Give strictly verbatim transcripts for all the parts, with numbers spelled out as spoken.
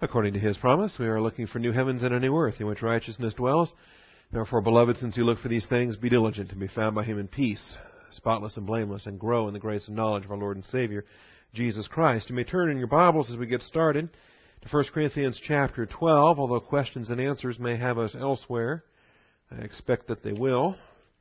According to His promise, we are looking for new heavens and a new earth in which righteousness dwells. Therefore, beloved, since you look for these things, be diligent to be found by Him in peace, spotless and blameless, and grow in the grace and knowledge of our Lord and Savior, Jesus Christ. You may turn in your Bibles as we get started to First Corinthians chapter twelve, although questions and answers may have us elsewhere. I expect that they will.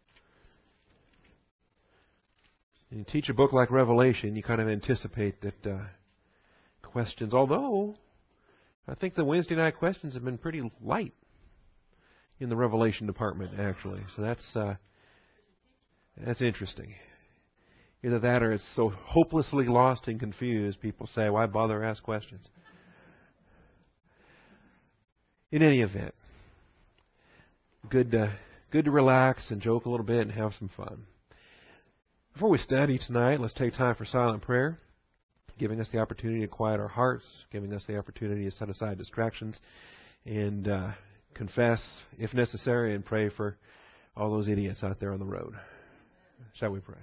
When you teach a book like Revelation, you kind of anticipate that uh, questions, although I think the Wednesday night questions have been pretty light in the Revelation department, actually. So that's uh, that's interesting. Either that or it's so hopelessly lost and confused, people say, why bother ask questions? In any event, good to, good to relax and joke a little bit and have some fun. Before we study tonight, let's take time for silent prayer, giving us the opportunity to quiet our hearts, giving us the opportunity to set aside distractions, and uh, confess, if necessary, and pray for all those idiots out there on the road. Shall we pray?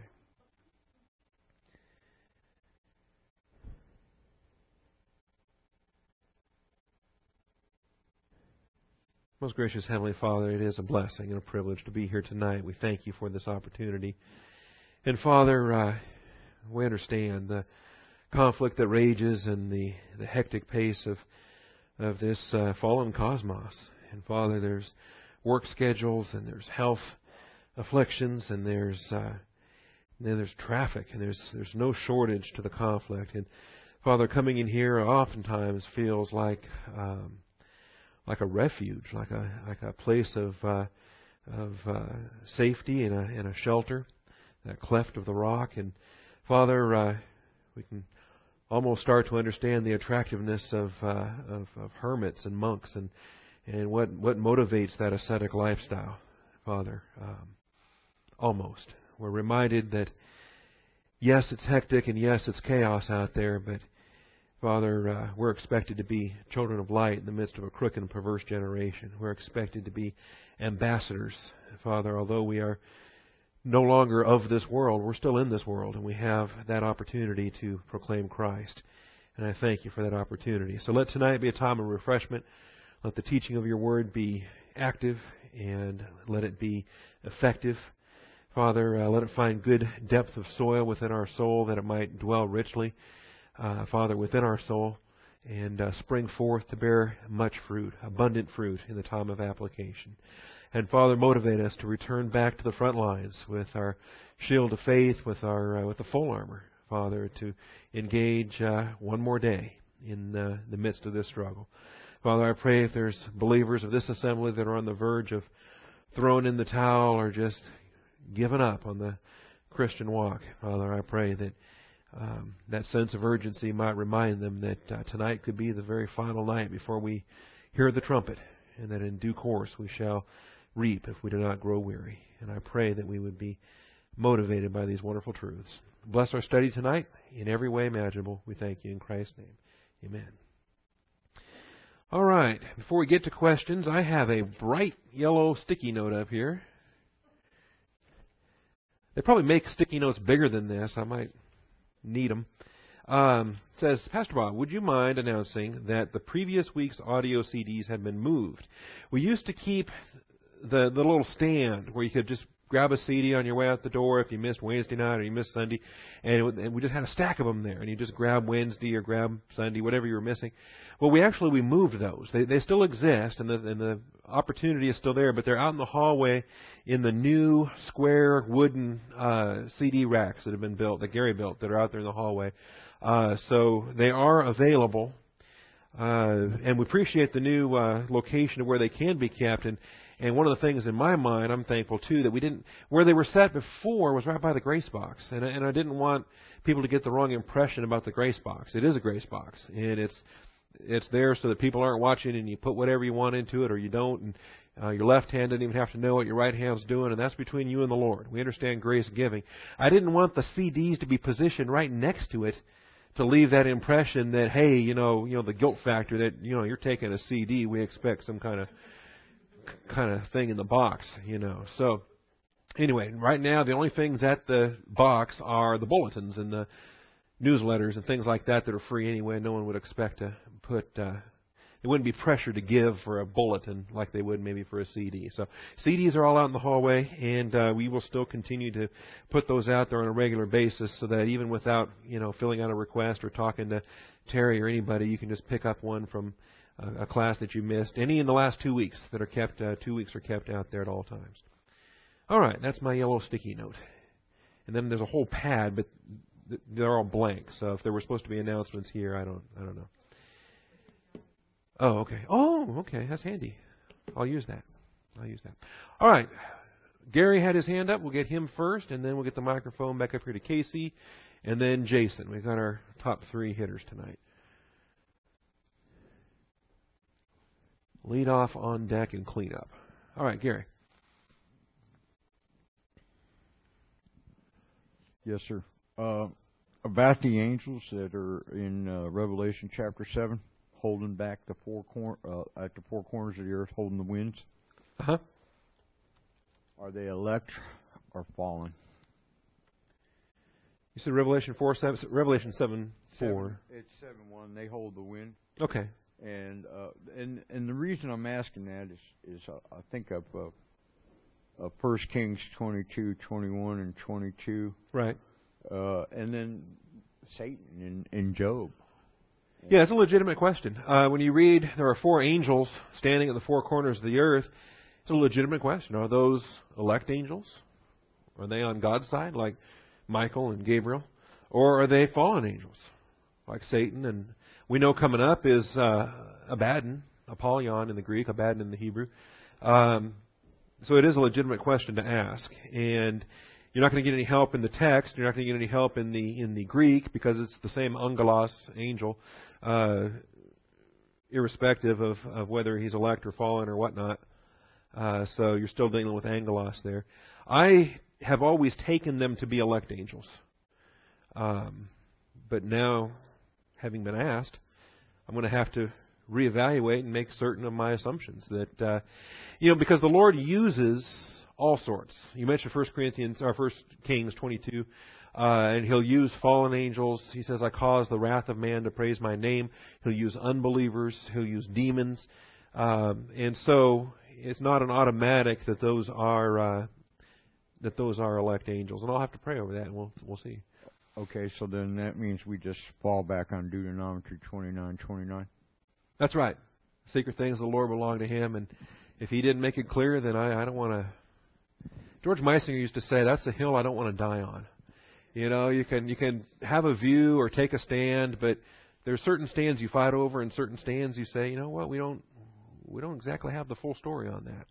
Most gracious Heavenly Father, it is a blessing and a privilege to be here tonight. We thank you for this opportunity. And Father, uh, we understand the conflict that rages and the, the hectic pace of of this uh, fallen cosmos. And Father, there's work schedules and there's health afflictions and there's uh, then there's traffic and there's there's no shortage to the conflict. And Father, coming in here oftentimes feels like um, like a refuge, like a like a place of uh, of uh, safety and a and a shelter. That cleft of the rock. And Father, uh, we can almost start to understand the attractiveness of, uh, of of hermits and monks and and what what motivates that ascetic lifestyle. Father, um, almost we're reminded that yes, it's hectic and yes, it's chaos out there, but Father, uh, we're expected to be children of light in the midst of a crooked and perverse generation. We're expected to be ambassadors, Father, although we are no longer of this world. We're still in this world, and we have that opportunity to proclaim Christ. And I thank you for that opportunity. So let tonight be a time of refreshment. Let the teaching of your word be active, and let it be effective. Father, uh, let it find good depth of soil within our soul, that it might dwell richly, uh, Father, within our soul, and uh, spring forth to bear much fruit, abundant fruit in the time of application. And Father, motivate us to return back to the front lines with our shield of faith, with our uh, with the full armor, Father, to engage uh, one more day in uh, the midst of this struggle. Father, I pray if there's believers of this assembly that are on the verge of throwing in the towel or just giving up on the Christian walk, Father, I pray that um, that sense of urgency might remind them that uh, tonight could be the very final night before we hear the trumpet, and that in due course we shall reap if we do not grow weary. And I pray that we would be motivated by these wonderful truths. Bless our study tonight in every way imaginable. We thank you in Christ's name. Amen. All right. Before we get to questions, I have a bright yellow sticky note up here. They probably make sticky notes bigger than this. I might need them. Um, it says, Pastor Bob, would you mind announcing that the previous week's audio C Ds have been moved? We used to keep the the little stand where you could just grab a C D on your way out the door if you missed Wednesday night or you missed Sunday, and, it, and we just had a stack of them there, and you just grab Wednesday or grab Sunday, whatever you were missing. Well, we actually we moved those. They they still exist, and the and the opportunity is still there, but they're out in the hallway in the new square wooden uh, C D racks that have been built, that Gary built, that are out there in the hallway. Uh, so they are available, uh, and we appreciate the new uh, location of where they can be kept. And And one of the things in my mind, I'm thankful too, that we didn't, where they were set before was right by the grace box. And, and I didn't want people to get the wrong impression about the grace box. It is a grace box. And it's, it's there so that people aren't watching and you put whatever you want into it or you don't. And uh, your left hand doesn't even have to know what your right hand's doing. And that's between you and the Lord. We understand grace giving. I didn't want the C Ds to be positioned right next to it to leave that impression that, hey, you know, you know, the guilt factor that, you know, you're taking a C D. We expect some kind of kind of thing in the box, you know. So anyway, right now the only things at the box are the bulletins and the newsletters and things like that that are free anyway. No one would expect to put uh, they wouldn't be pressured to give for a bulletin like they would maybe for a C D. So C Ds are all out in the hallway, and uh, we will still continue to put those out there on a regular basis, so that even without you know filling out a request or talking to Terry or anybody, you can just pick up one from a, a class that you missed. Any in the last two weeks that are kept, uh, two weeks are kept out there at all times. All right, that's my yellow sticky note. And then there's a whole pad, but they're all blank. So if there were supposed to be announcements here, I don't, I don't know. Oh, okay. Oh, okay. That's handy. I'll use that. I'll use that. All right. Gary had his hand up. We'll get him first, and then we'll get the microphone back up here to Casey, and then Jason. We've got our top three hitters tonight. Lead off, on deck, and clean up. All right, Gary. Yes, sir. Uh, about the angels that are in uh, Revelation chapter seven, holding back the four cor- uh, at the four corners of the earth, holding the winds. Uh huh. Are they elect or fallen? You said Revelation four seven. Revelation seven four. Seven, it's seven one. They hold the wind. Okay. And uh, and and the reason I'm asking that is is uh, I think of uh, uh, First Kings twenty-two, twenty-one, and twenty-two. Right. Uh, and then Satan in, in Job. Yeah, it's a legitimate question. Uh, when you read there are four angels standing at the four corners of the earth, it's a legitimate question. Are those elect angels? Are they on God's side, like Michael and Gabriel? Or are they fallen angels, like Satan? And we know coming up is uh, Abaddon, Apollyon in the Greek, Abaddon in the Hebrew. Um, so it is a legitimate question to ask. And you're not going to get any help in the text. You're not going to get any help in the in the Greek, because it's the same angelos, angel, uh, irrespective of, of whether he's elect or fallen or whatnot. Uh, so you're still dealing with angelos there. I have always taken them to be elect angels. Um, but now, having been asked, I'm going to have to reevaluate and make certain of my assumptions. That, uh, you know, because the Lord uses all sorts. You mentioned First Corinthians, or First Kings twenty-two, uh, and He'll use fallen angels. He says, "I cause the wrath of man to praise my name." He'll use unbelievers. He'll use demons, um, and so it's not an automatic that those are uh, that those are elect angels. And I'll have to pray over that, and we'll we'll see. Okay, so then that means we just fall back on Deuteronomy twenty-nine twenty-nine. That's right. Secret things of the Lord belong to Him, and if He didn't make it clear, then I, I don't want to. George Meisinger used to say, "That's the hill I don't want to die on." You know, you can you can have a view or take a stand, but there's certain stands you fight over, and certain stands you say, you know what, we don't we don't exactly have the full story on that.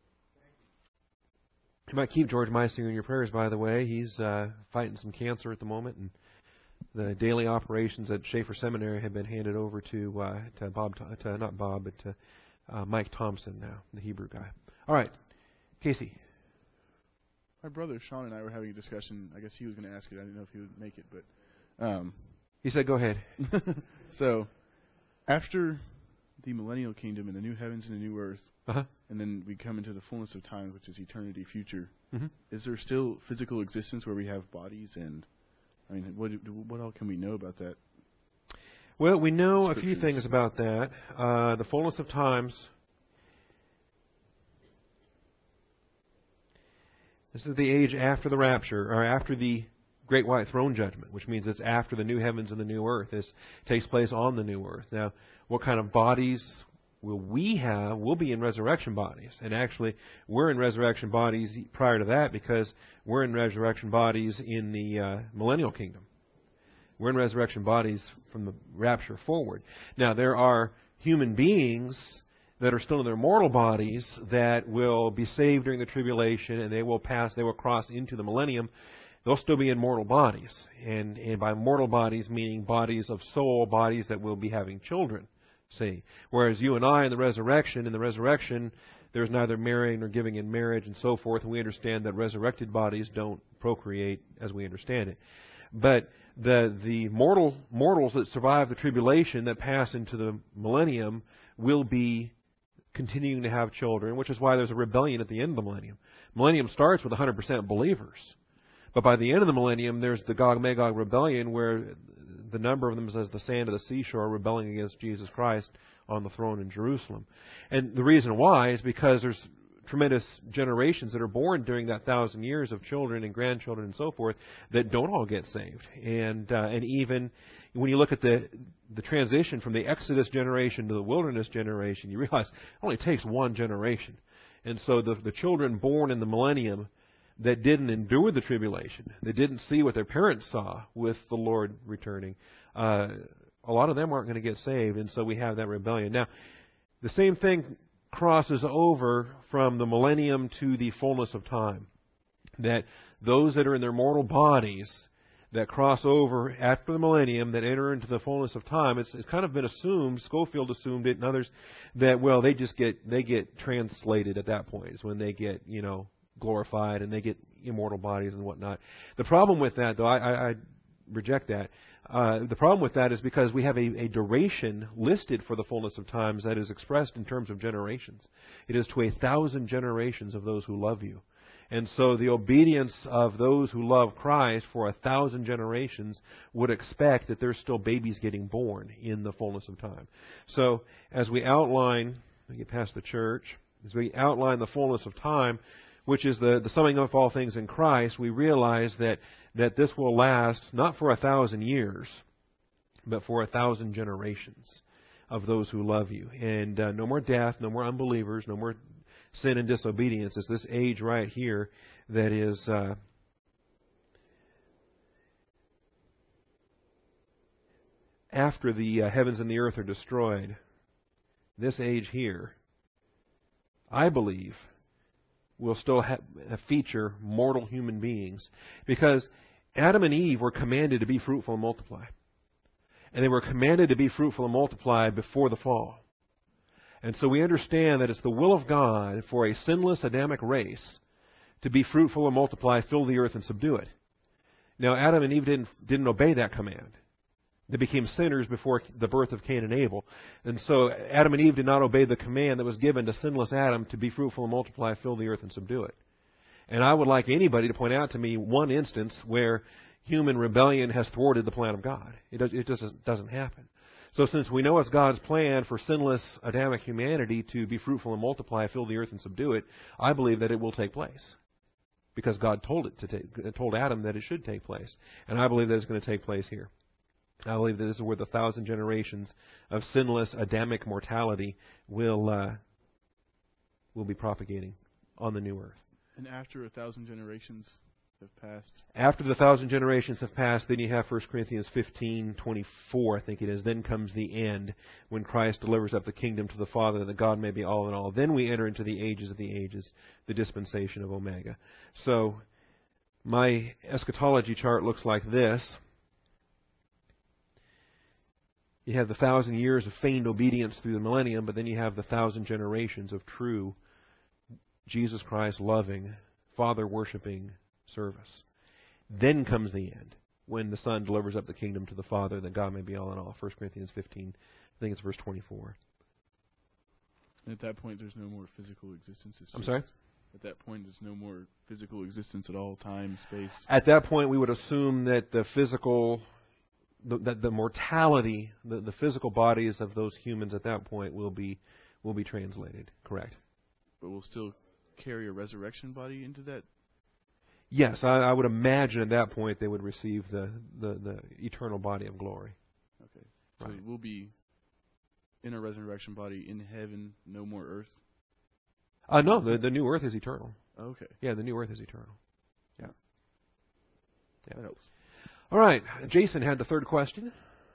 You might keep George Meisinger in your prayers, by the way. He's uh, fighting some cancer at the moment, and the daily operations at Schaefer Seminary have been handed over to uh, to Bob, to not Bob, but to uh, Mike Thompson now, the Hebrew guy. All right, Casey. My brother Sean and I were having a discussion. I guess he was going to ask it. I didn't know if he would make it, but um, he said, "Go ahead." So, after the millennial kingdom and the new heavens and the new earth, uh-huh. and then we come into the fullness of time, which is eternity future. Mm-hmm. Is there still physical existence where we have bodies? And I mean, what what all can we know about that? Well, we know a few things about that. Uh, the fullness of times. This is the age after the rapture, or after the great white throne judgment, which means it's after the new heavens and the new earth. This takes place on the new earth. Now, what kind of bodies will we have? We'll be in resurrection bodies. And actually, we're in resurrection bodies prior to that, because we're in resurrection bodies in the uh, millennial kingdom. We're in resurrection bodies from the rapture forward. Now, there are human beings that are still in their mortal bodies that will be saved during the tribulation, and they will pass, they will cross into the millennium. They'll still be in mortal bodies. And, and by mortal bodies, meaning bodies of soul, bodies that will be having children. See? Whereas you and I in the resurrection, in the resurrection, there's neither marrying nor giving in marriage and so forth, and we understand that resurrected bodies don't procreate as we understand it. But the the mortal mortals that survive the tribulation, that pass into the millennium, will be continuing to have children, which is why there's a rebellion at the end of the millennium. Millennium starts with one hundred percent believers. But by the end of the millennium, there's the Gog-Magog rebellion, where the number of them is as the sand of the seashore, rebelling against Jesus Christ on the throne in Jerusalem. And the reason why is because there's tremendous generations that are born during that thousand years of children and grandchildren and so forth that don't all get saved. And uh, and even when you look at the the transition from the Exodus generation to the wilderness generation, you realize it only takes one generation. And so the the children born in the millennium that didn't endure the tribulation, that didn't see what their parents saw with the Lord returning, uh, a lot of them aren't going to get saved, and so we have that rebellion. Now, the same thing crosses over from the millennium to the fullness of time, that those that are in their mortal bodies that cross over after the millennium, that enter into the fullness of time, it's, it's kind of been assumed, Schofield assumed it and others, that, well, they just get, they get translated at that point, is when they get, you know, glorified and they get immortal bodies and whatnot. The problem with that, though, I, I, I reject that. Uh, the problem with that is because we have a, a duration listed for the fullness of times that is expressed in terms of generations. It is to a thousand generations of those who love you. And so the obedience of those who love Christ for a thousand generations would expect that there's still babies getting born in the fullness of time. So as we outline, we get past the church, as we outline the fullness of time, which is the, the summing up of all things in Christ, we realize that, that this will last not for a thousand years, but for a thousand generations of those who love you. And uh, no more death, no more unbelievers, no more sin and disobedience. It's this age right here that is uh, after the uh, heavens and the earth are destroyed. This age here, I believe, will still ha- feature mortal human beings, because Adam and Eve were commanded to be fruitful and multiply. And they were commanded to be fruitful and multiply before the fall. And so we understand that it's the will of God for a sinless Adamic race to be fruitful and multiply, fill the earth and subdue it. Now, Adam and Eve didn't, didn't obey that command. They became sinners before the birth of Cain and Abel. And so Adam and Eve did not obey the command that was given to sinless Adam to be fruitful and multiply, fill the earth and subdue it. And I would like anybody to point out to me one instance where human rebellion has thwarted the plan of God. It, does, it just doesn't happen. So since we know it's God's plan for sinless Adamic humanity to be fruitful and multiply, fill the earth and subdue it, I believe that it will take place. Because God told it to take, told Adam that it should take place. And I believe that it's going to take place here. I believe that this is where the thousand generations of sinless Adamic mortality will uh, will be propagating on the new earth. And after a thousand generations have passed? After the thousand generations have passed, then you have First Corinthians fifteen twenty-four, I think it is. Then comes the end, when Christ delivers up the kingdom to the Father, that God may be all in all. Then we enter into the ages of the ages, the dispensation of Omega. So my eschatology chart looks like this. You have the thousand years of feigned obedience through the millennium, but then you have the thousand generations of true Jesus Christ loving, Father worshiping service. Then comes the end, when the Son delivers up the kingdom to the Father, that God may be all in all. First Corinthians fifteen, I think it's verse twenty-four. And at that point, there's no more physical existence. It's I'm just, sorry? At that point, there's no more physical existence at all, time, space. At that point, we would assume that the physical... The, the, the mortality, the, the physical bodies of those humans at that point will be will be translated. Correct. But we'll still carry a resurrection body into that? Yes, I, I would imagine at that point they would receive the, the, the eternal body of glory. Okay. So Right. we'll be in a resurrection body in heaven, no more earth? Uh, no, the, the new earth is eternal. Okay. Yeah, the new earth is eternal. Yeah. Yeah. That helps. All right. Jason had the third question.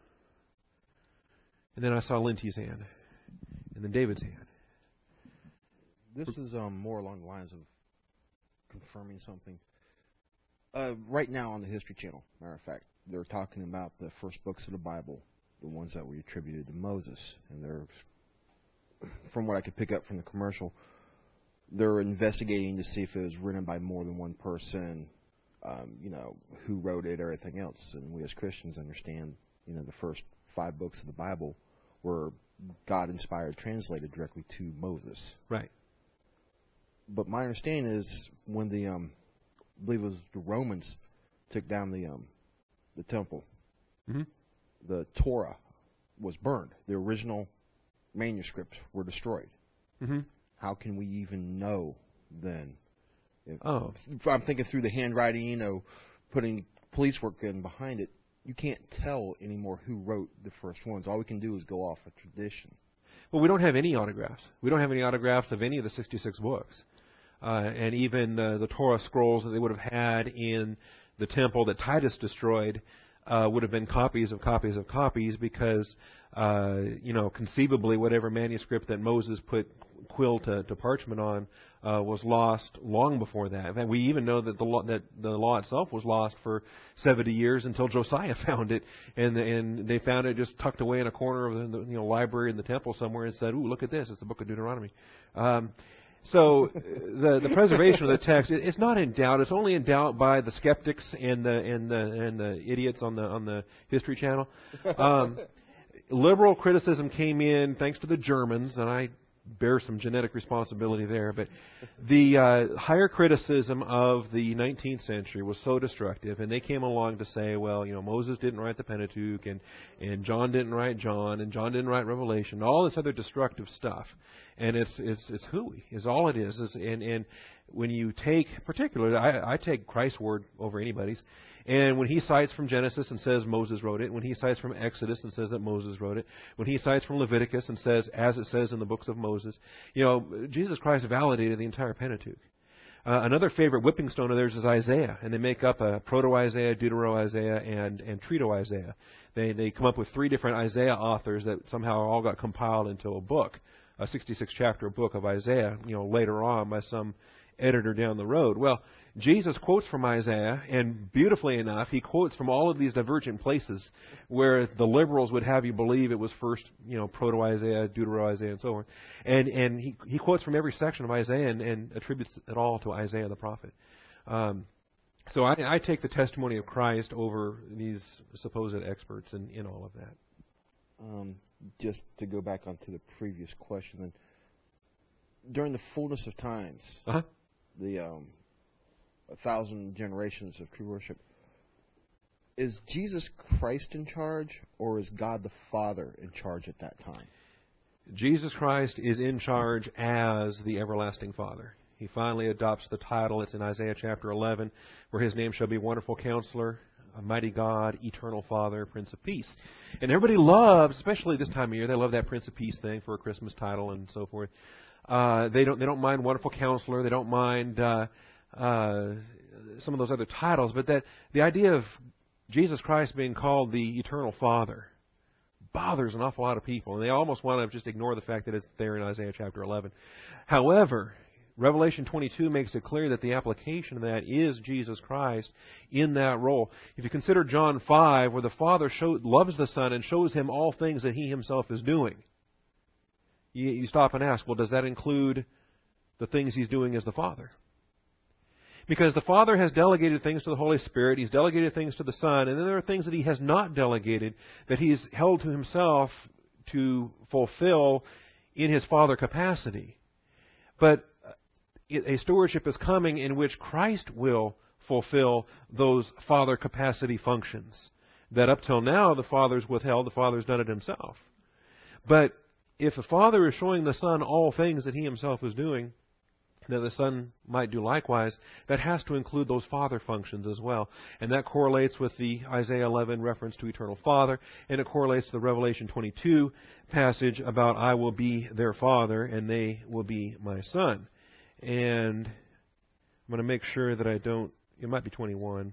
And then I saw Linty's hand. And then David's hand. This is um, more along the lines of confirming something. Uh, right now on the History Channel, matter of fact, they're talking about the first books of the Bible, the ones that were attributed to Moses. And they're, from what I could pick up from the commercial, they're investigating to see if it was written by more than one person. Um, you know, who wrote it, everything else. And we as Christians understand, you know, the first five books of the Bible were God-inspired, translated directly to Moses. Right. But my understanding is when the, um, I believe it was the Romans took down the um, the temple, Mm-hmm. the Torah was burned. The original manuscripts were destroyed. Mm-hmm. How can we even know then? If, Oh. if I'm thinking through the handwriting, you know, putting police work in behind it. You can't tell anymore who wrote the first ones. All we can do is go off a tradition. Well, we don't have any autographs. We don't have any autographs of any of the sixty-six books. Uh, and even the, the Torah scrolls that they would have had in the temple that Titus destroyed uh, would have been copies of copies of copies because, uh, you know, conceivably whatever manuscript that Moses put quill to, to parchment on uh, was lost long before that. In fact, we even know that the law, that the law itself was lost for seventy years until Josiah found it, and and they found it just tucked away in a corner of the you know library in the temple somewhere, and said, "Ooh, look at this! It's the Book of Deuteronomy." Um, so the the preservation of the text it, it's not in doubt. It's only in doubt by the skeptics and the and the and the idiots on the on the History Channel. Um, liberal criticism came in thanks to the Germans, and I bear some genetic responsibility there, but the uh, higher criticism of the nineteenth century was so destructive, and they came along to say, well, you know, Moses didn't write the Pentateuch, and, and John didn't write John, and John didn't write Revelation, all this other destructive stuff. And it's it's it's hooey, is all it is. is and, and when you take, particularly, I, I take Christ's word over anybody's, and when he cites from Genesis and says Moses wrote it, when he cites from Exodus and says that Moses wrote it, when he cites from Leviticus and says, as it says in the books of Moses, you know, Jesus Christ validated the entire Pentateuch. Uh, another favorite whipping stone of theirs is Isaiah, and they make up a Proto-Isaiah, Deutero-Isaiah, and, and Trito-Isaiah. They, they come up with three different Isaiah authors that somehow all got compiled into a book, a sixty-six chapter book of Isaiah, you know, later on by some editor down the road. Well, Jesus quotes from Isaiah, and beautifully enough, he quotes from all of these divergent places where the liberals would have you believe it was first, you know, Proto-Isaiah, Deutero-Isaiah, and so on. And and he, he quotes from every section of Isaiah and, and attributes it all to Isaiah the prophet. Um, so I, I take the testimony of Christ over these supposed experts in, in all of that. Um, just to go back onto the previous question, then, during the fullness of times, uh-huh. the um, a thousand generations of true worship, is Jesus Christ in charge, or is God the Father in charge at that time? Jesus Christ is in charge as the everlasting Father. He finally adopts the title. It's in Isaiah chapter eleven, where his name shall be Wonderful Counselor, a Mighty God, Eternal Father, Prince of Peace. And everybody loves, especially this time of year, they love that Prince of Peace thing for a Christmas title and so forth. Uh, they don't they don't mind Wonderful Counselor. They don't mind uh, uh, some of those other titles. But that the idea of Jesus Christ being called the Eternal Father bothers an awful lot of people, and they almost want to just ignore the fact that it's there in Isaiah chapter eleven. However, Revelation twenty-two makes it clear that the application of that is Jesus Christ in that role. If you consider John five, where the Father show, loves the Son and shows him all things that he himself is doing, you, you stop and ask, well, does that include the things he's doing as the Father? Because the Father has delegated things to the Holy Spirit, he's delegated things to the Son, and then there are things that he has not delegated that he's held to himself to fulfill in his Father capacity. But a stewardship is coming in which Christ will fulfill those Father capacity functions that up till now the Father's withheld, the Father's done it himself. But if the Father is showing the Son all things that he himself is doing, that the Son might do likewise, that has to include those Father functions as well. And that correlates with the Isaiah eleven reference to Eternal Father, and it correlates to the Revelation twenty-two passage about I will be their Father, and they will be my Son. And I'm going to make sure that I don't, it might be twenty-one.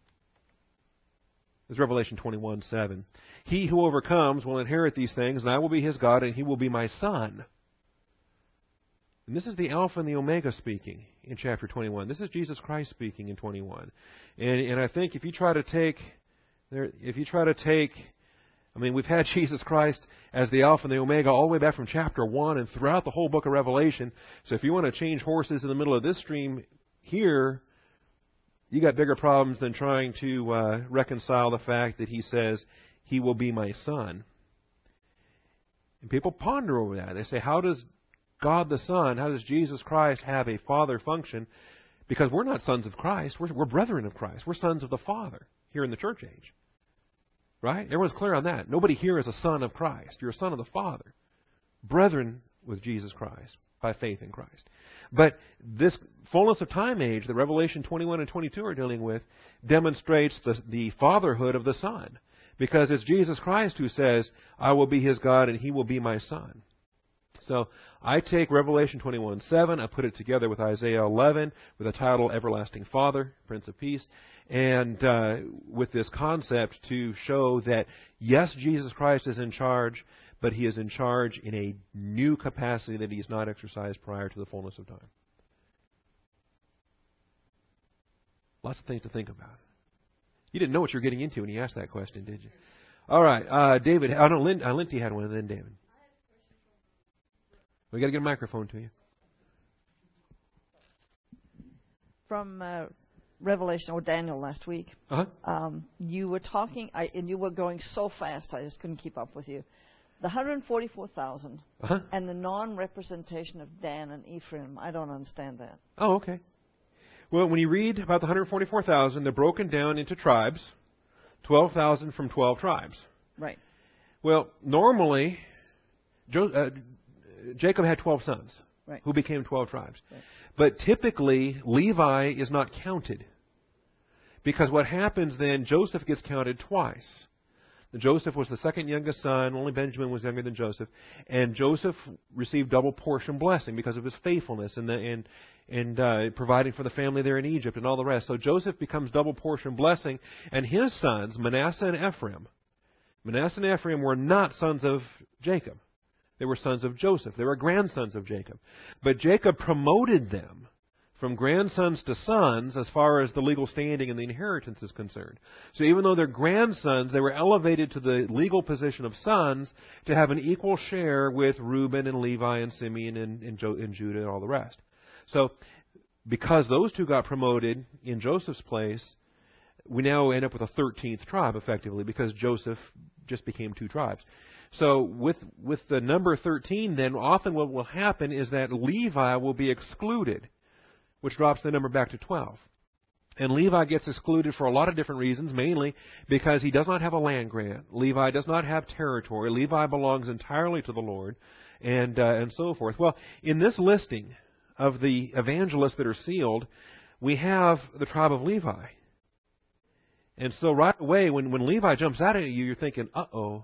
It's Revelation twenty-one seven. He who overcomes will inherit these things, and I will be his God, and he will be my Son. And this is the Alpha and the Omega speaking in chapter twenty-one. This is Jesus Christ speaking in twenty-one. And and I think if you try to take, if you try to take, I mean, we've had Jesus Christ as the Alpha and the Omega all the way back from chapter one and throughout the whole book of Revelation. So if you want to change horses in the middle of this stream here, you got bigger problems than trying to uh, reconcile the fact that he says, he will be my Son. And people ponder over that. They say, how does God the Son, how does Jesus Christ have a Father function? Because we're not sons of Christ. We're, we're brethren of Christ. We're sons of the Father here in the church age. Right? Everyone's clear on that. Nobody here is a son of Christ. You're a son of the Father. Brethren with Jesus Christ by faith in Christ. But this fullness of time age that Revelation twenty-one and twenty-two are dealing with demonstrates the, the fatherhood of the Son. Because it's Jesus Christ who says, I will be His God and He will be my Son. So I take Revelation twenty-one seven, I put it together with Isaiah eleven, with the title Everlasting Father, Prince of Peace, and uh, with this concept to show that, yes, Jesus Christ is in charge, but He is in charge in a new capacity that He has not exercised prior to the fullness of time. Lots of things to think about. You didn't know what you were getting into when you asked that question, did you? All right, uh, David. I know Lin, uh, Linty had one, and then David. We got to get a microphone to you. From uh, Revelation or Daniel last week, Uh-huh. um, you were talking, I, and you were going so fast, I just couldn't keep up with you. The one hundred forty-four thousand Uh-huh. and the non-representation of Dan and Ephraim. I don't understand that. Oh, okay. Well, when you read about the one hundred forty-four thousand, they're broken down into tribes, twelve thousand from twelve tribes. Right. Well, normally, Jo- uh, Jacob had twelve sons, Right. who became twelve tribes. Right. But typically, Levi is not counted. Because what happens then, Joseph gets counted twice. Joseph was the second youngest son. Only Benjamin was younger than Joseph. And Joseph received double portion blessing because of his faithfulness and the, and, and uh, providing for the family there in Egypt and all the rest. So Joseph becomes double portion blessing. And his sons, Manasseh and Ephraim, Manasseh and Ephraim were not sons of Jacob. They were sons of Joseph. They were grandsons of Jacob. But Jacob promoted them from grandsons to sons as far as the legal standing and the inheritance is concerned. So even though they're grandsons, they were elevated to the legal position of sons to have an equal share with Reuben and Levi and Simeon and, and, jo- and Judah and all the rest. So because those two got promoted in Joseph's place, we now end up with a thirteenth tribe, effectively, because Joseph just became two tribes. So with with the number thirteen, then often what will happen is that Levi will be excluded, which drops the number back to twelve. And Levi gets excluded for a lot of different reasons, mainly because he does not have a land grant. Levi does not have territory. Levi belongs entirely to the Lord, and uh, and so forth. Well, in this listing of the evangelists that are sealed, we have the tribe of Levi. And so right away, when, when Levi jumps out at you, you're thinking, uh-oh,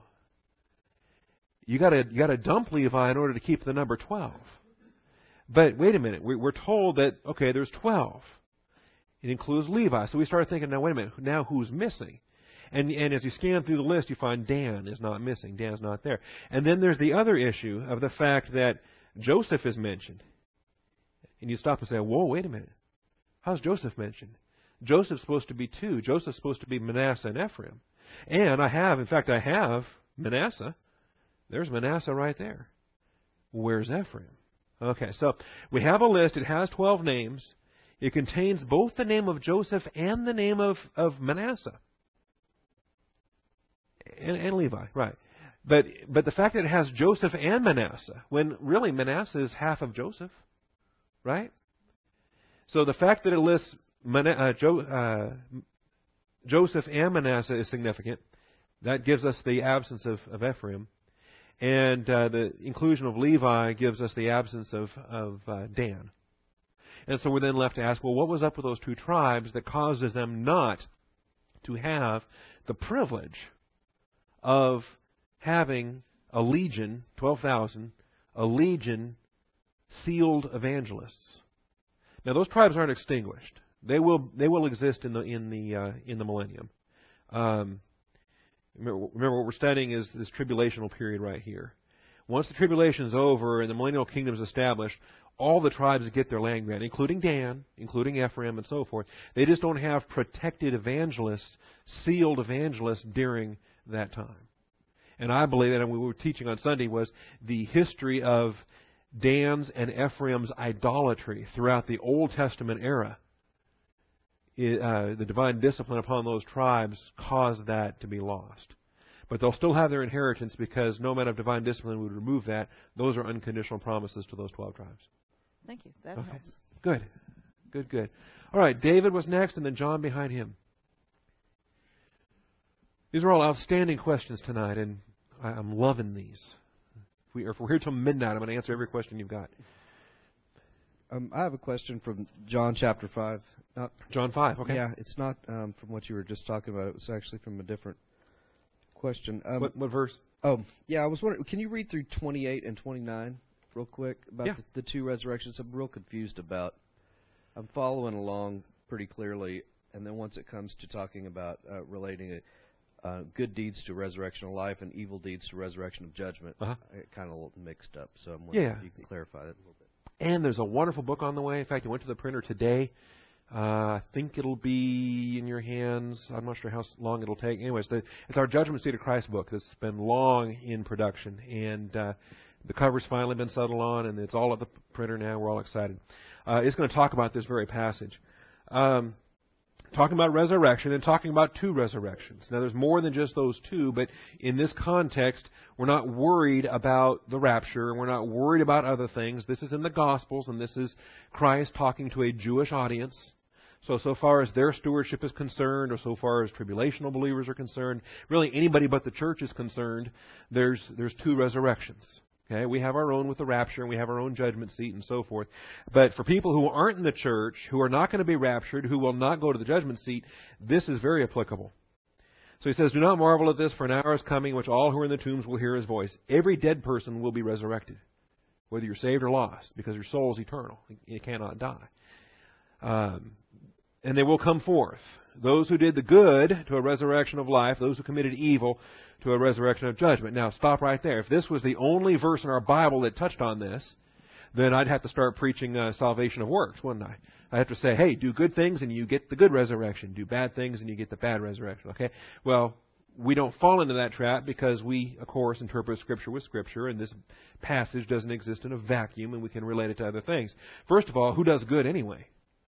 you got to you got to dump Levi in order to keep the number twelve. But wait a minute, we're told that, okay, there's twelve. It includes Levi. So we start thinking, now wait a minute, now who's missing? And, and as you scan through the list, you find Dan is not missing. Dan's not there. And then there's the other issue of the fact that Joseph is mentioned. And you stop and say, whoa, wait a minute. How's Joseph mentioned? Joseph's supposed to be two. Joseph's supposed to be Manasseh and Ephraim. And I have, in fact, I have Manasseh. There's Manasseh right there. Where's Ephraim? Okay, so we have a list. It has twelve names. It contains both the name of Joseph and the name of, of Manasseh. And, and Levi, right. But but the fact that it has Joseph and Manasseh, when really Manasseh is half of Joseph, right? So the fact that it lists Mana- uh, jo- uh, Joseph and Manasseh is significant. That gives us the absence of, of Ephraim. And uh, the inclusion of Levi gives us the absence of, of uh, Dan. And so we're then left to ask, well, what was up with those two tribes that causes them not to have the privilege of having a legion, twelve thousand, a legion sealed evangelists? Now, those tribes aren't extinguished. They will they will exist in the in the uh, in the millennium. Um, remember, remember, what we're studying is this tribulational period right here. Once the tribulation is over and the millennial kingdom is established, all the tribes get their land grant, including Dan, including Ephraim, and so forth. They just don't have protected evangelists, sealed evangelists during that time. And I believe that, and we were teaching on Sunday, was the history of Dan's and Ephraim's idolatry throughout the Old Testament era. It, uh, the divine discipline upon those tribes caused that to be lost. But they'll still have their inheritance because no amount of divine discipline would remove that. Those are unconditional promises to those twelve tribes. Thank you. That Okay. helps. Good. Good, good. All right, David was next, and then John behind him. These are all outstanding questions tonight, and I, I'm loving these. If, we, if we're here till midnight, I'm going to answer every question you've got. Um, I have a question from John chapter five. Not John five, okay. Yeah, it's not um, from what you were just talking about. It was actually from a different question. Um, what, what verse? Oh, yeah, I was wondering, can you read through twenty-eight and twenty-nine real quick about Yeah. the, the two resurrections? I'm real confused about. I'm following along pretty clearly, and then once it comes to talking about uh, relating it, uh, good deeds to resurrection of life and evil deeds to resurrection of judgment, Uh-huh. I get kind of a little mixed up. So I'm wondering Yeah. if you can clarify that a little bit. And there's a wonderful book on the way. In fact, I went to the printer today. Uh, I think it'll be in your hands. I'm not sure how long it'll take. Anyways, the, it's our Judgment Seat of Christ book. It's been long in production, and uh, the cover's finally been settled on, and it's all at the printer now. We're all excited. Uh, it's going to talk about this very passage. Um, talking about resurrection and talking about two resurrections. Now, there's more than just those two, but in this context, we're not worried about the rapture, and we're not worried about other things. This is in the Gospels, and this is Christ talking to a Jewish audience. So, so far as their stewardship is concerned, or so far as tribulational believers are concerned, really anybody but the church is concerned, there's there's two resurrections. Okay, we have our own with the rapture, and we have our own judgment seat and so forth. But for people who aren't in the church, who are not going to be raptured, who will not go to the judgment seat, this is very applicable. So he says, "Do not marvel at this, for an hour is coming, which all who are in the tombs will hear his voice. Every dead person will be resurrected, whether you're saved or lost, because your soul is eternal. It cannot die. Um, and they will come forth. Those who did the good to a resurrection of life, those who committed evil to a resurrection of judgment." Now, stop right there. If this was the only verse in our Bible that touched on this, then I'd have to start preaching uh, salvation of works, wouldn't I? I'd have to say, hey, do good things and you get the good resurrection. Do bad things and you get the bad resurrection. Okay? Well, we don't fall into that trap because we, of course, interpret Scripture with Scripture, and this passage doesn't exist in a vacuum, and we can relate it to other things. First of all, who does good anyway?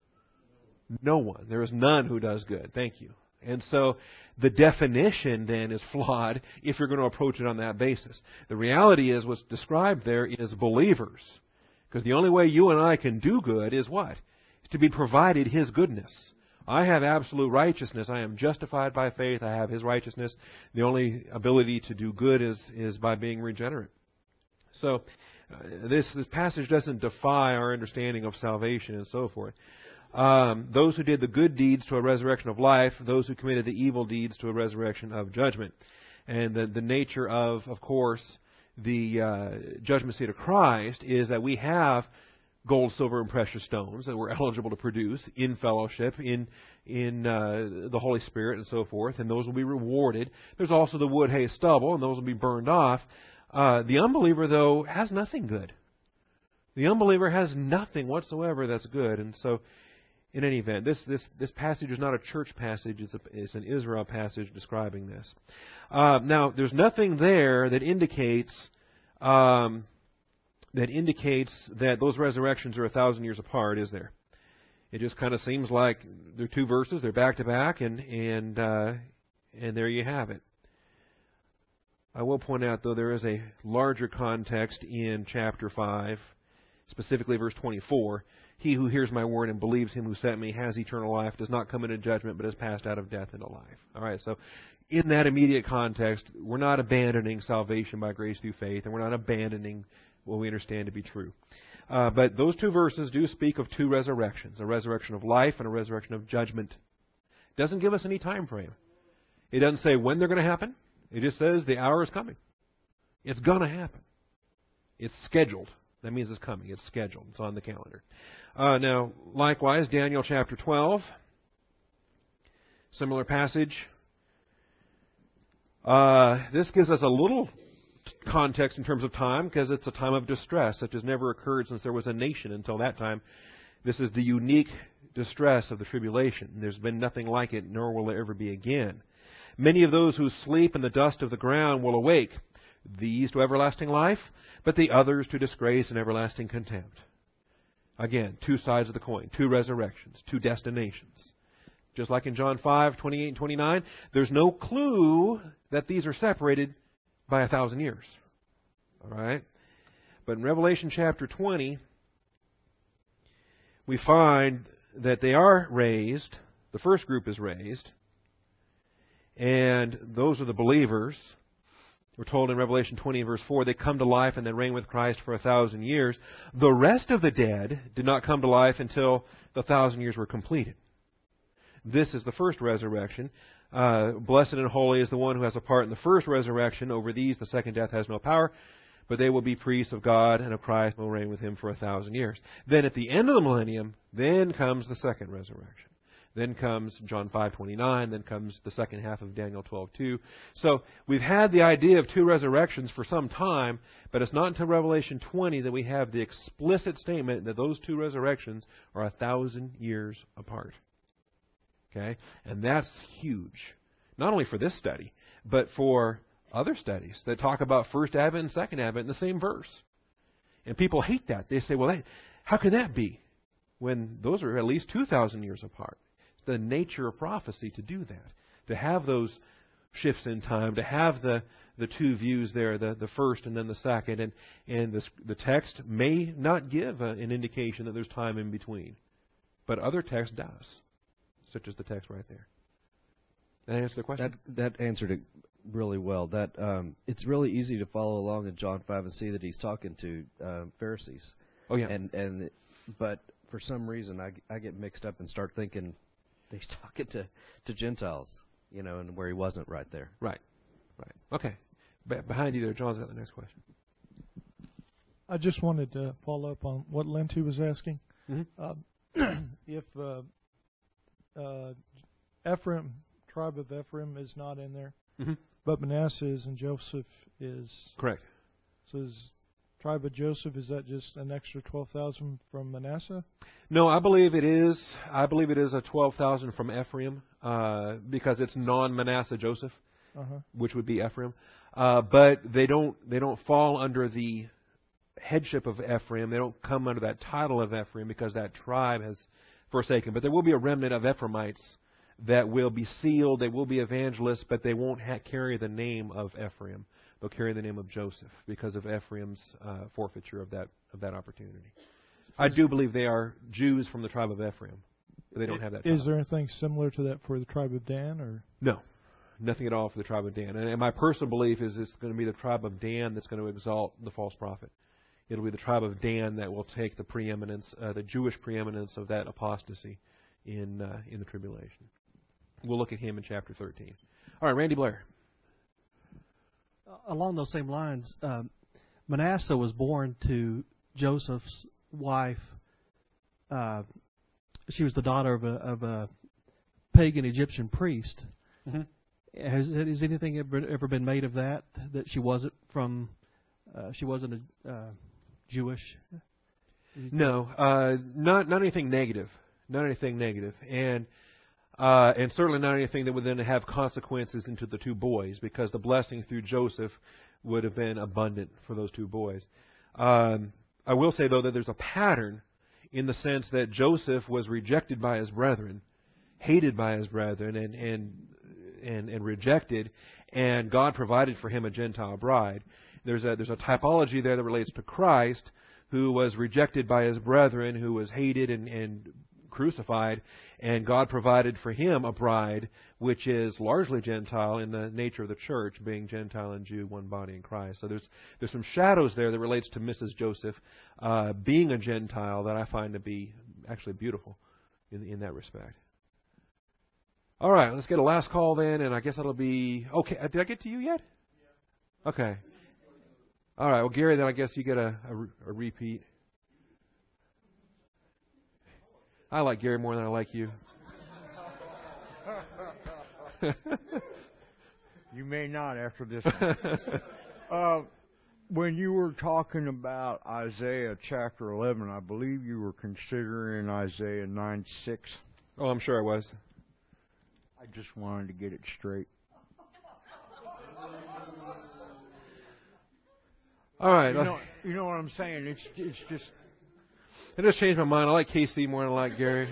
No one. There is none who does good. Thank you. And so the definition then is flawed if you're going to approach it on that basis. The reality is what's described there is believers. Because the only way you and I can do good is what? To be provided His goodness. I have absolute righteousness. I am justified by faith. I have His righteousness. The only ability to do good is, is by being regenerate. So uh, this, this passage doesn't defy our understanding of salvation and so forth. Um, those who did the good deeds to a resurrection of life, those who committed the evil deeds to a resurrection of judgment. And the, the nature of, of course, the uh, judgment seat of Christ is that we have gold, silver, and precious stones that we're eligible to produce in fellowship, in in uh, the Holy Spirit, and so forth, and those will be rewarded. There's also the wood, hay, stubble, and those will be burned off. Uh, the unbeliever, though, has nothing good. The unbeliever has nothing whatsoever that's good, and so in any event, this, this, this passage is not a church passage. It's, a, it's an Israel passage describing this. Uh, now, there's nothing there that indicates um, that indicates that those resurrections are a thousand years apart, is there? It just kind of seems like they're two verses, they're back to back, and and uh, and there you have it. I will point out, though, there is a larger context in chapter five, specifically verse twenty-four. "He who hears my word and believes Him who sent me has eternal life, does not come into judgment, but has passed out of death into life." All right, so in that immediate context, we're not abandoning salvation by grace through faith, and we're not abandoning what we understand to be true. Uh, but those two verses do speak of two resurrections, a resurrection of life and a resurrection of judgment. It doesn't give us any time frame. It doesn't say when they're going to happen. It just says the hour is coming. It's going to happen. It's scheduled. That means it's coming. It's scheduled. It's on the calendar. Uh, now, likewise, Daniel chapter twelve, similar passage. Uh, this gives us a little context in terms of time, because it's a time of distress such as never occurred since there was a nation until that time. This is the unique distress of the tribulation. There's been nothing like it, nor will there ever be again. "Many of those who sleep in the dust of the ground will awake, these to everlasting life, but the others to disgrace and everlasting contempt." Again, two sides of the coin, two resurrections, two destinations. Just like in John five, twenty-eight and twenty-nine, there's no clue that these are separated by a thousand years. All right? But in Revelation chapter twenty, we find that they are raised. The first group is raised. And those are the believers. We're told in Revelation twenty, verse four, they come to life and then reign with Christ for a thousand years. The rest of the dead did not come to life until the thousand years were completed. This is the first resurrection. Uh, blessed and holy is the one who has a part in the first resurrection. Over these, the second death has no power, but they will be priests of God and of Christ and will reign with him for a thousand years. Then at the end of the millennium, then comes the second resurrection. Then comes John five twenty-nine. Then comes the second half of Daniel twelve two. So we've had the idea of two resurrections for some time, but it's not until Revelation twenty that we have the explicit statement that those two resurrections are a thousand years apart. Okay? And that's huge. Not only for this study, but for other studies that talk about first advent and second advent in the same verse. And people hate that. They say, well, that, how can that be when those are at least two thousand years apart? The nature of prophecy to do that, to have those shifts in time, to have the, the two views there, the, the first and then the second. And, and this, the text may not give a, an indication that there's time in between, but other text does, such as the text right there. That answer the question? That, that answered it really well. That um, it's really easy to follow along in John five and see that he's talking to uh, Pharisees. Oh, yeah. And, and, but for some reason, I, I get mixed up and start thinking he's talking to, to Gentiles, you know, and where he wasn't right there. Right. Right. Okay. Be- behind you there, John's got the next question. I just wanted to follow up on what Linty was asking. Mm-hmm. Uh, if uh, uh, Ephraim, tribe of Ephraim, is not in there, mm-hmm. but Manasseh is and Joseph is. Correct. So is tribe of Joseph, is that just an extra twelve thousand from Manasseh? No, I believe it is. I believe it is a twelve thousand from Ephraim uh, because it's non-Manasseh Joseph, uh-huh. which would be Ephraim. Uh, but they don't they don't fall under the headship of Ephraim. They don't come under that title of Ephraim because that tribe has forsaken. But there will be a remnant of Ephraimites that will be sealed. They will be evangelists, but they won't ha- carry the name of Ephraim. They'll carry the name of Joseph because of Ephraim's uh, forfeiture of that of that opportunity. I do believe they are Jews from the tribe of Ephraim, but they don't have that title. Is there anything similar to that for the tribe of Dan? Or No, nothing at all for the tribe of Dan. And, and my personal belief is it's going to be the tribe of Dan that's going to exalt the false prophet. It'll be the tribe of Dan that will take the preeminence, uh, the Jewish preeminence of that apostasy in uh, in the tribulation. We'll look at him in chapter thirteen. All right, Randy Blair. Along those same lines, um, Manasseh was born to Joseph's wife. Uh, she was the daughter of a, of a pagan Egyptian priest. Mm-hmm. Has, has anything ever, ever been made of that? That she wasn't from, uh, she wasn't a uh, Jewish? No, uh, not not anything negative. Not anything negative, and uh, and certainly not anything that would then have consequences into the two boys, because the blessing through Joseph would have been abundant for those two boys. Um, I will say, though, that there's a pattern in the sense that Joseph was rejected by his brethren, hated by his brethren, and and and, and rejected, and God provided for him a Gentile bride. There's a there's a typology there that relates to Christ, who was rejected by his brethren, who was hated and, and crucified, and God provided for him a bride which is largely Gentile in the nature of the church, being Gentile and Jew, one body in Christ. So there's there's some shadows there that relates to Missus Joseph uh, being a Gentile that I find to be actually beautiful in in that respect. All right, let's get a last call then, and I guess that'll be okay. Did I get to you yet? Yeah. Okay. All right. Well, Gary, then I guess you get a, a, a repeat. I like Gary more than I like you. You may not after this one. uh, when you were talking about Isaiah chapter eleven, I believe you were considering Isaiah nine six. Oh, I'm sure I was. I just wanted to get it straight. All right. You know, you know what I'm saying? It's it's just. I just changed my mind. I like K C more than I like Gary.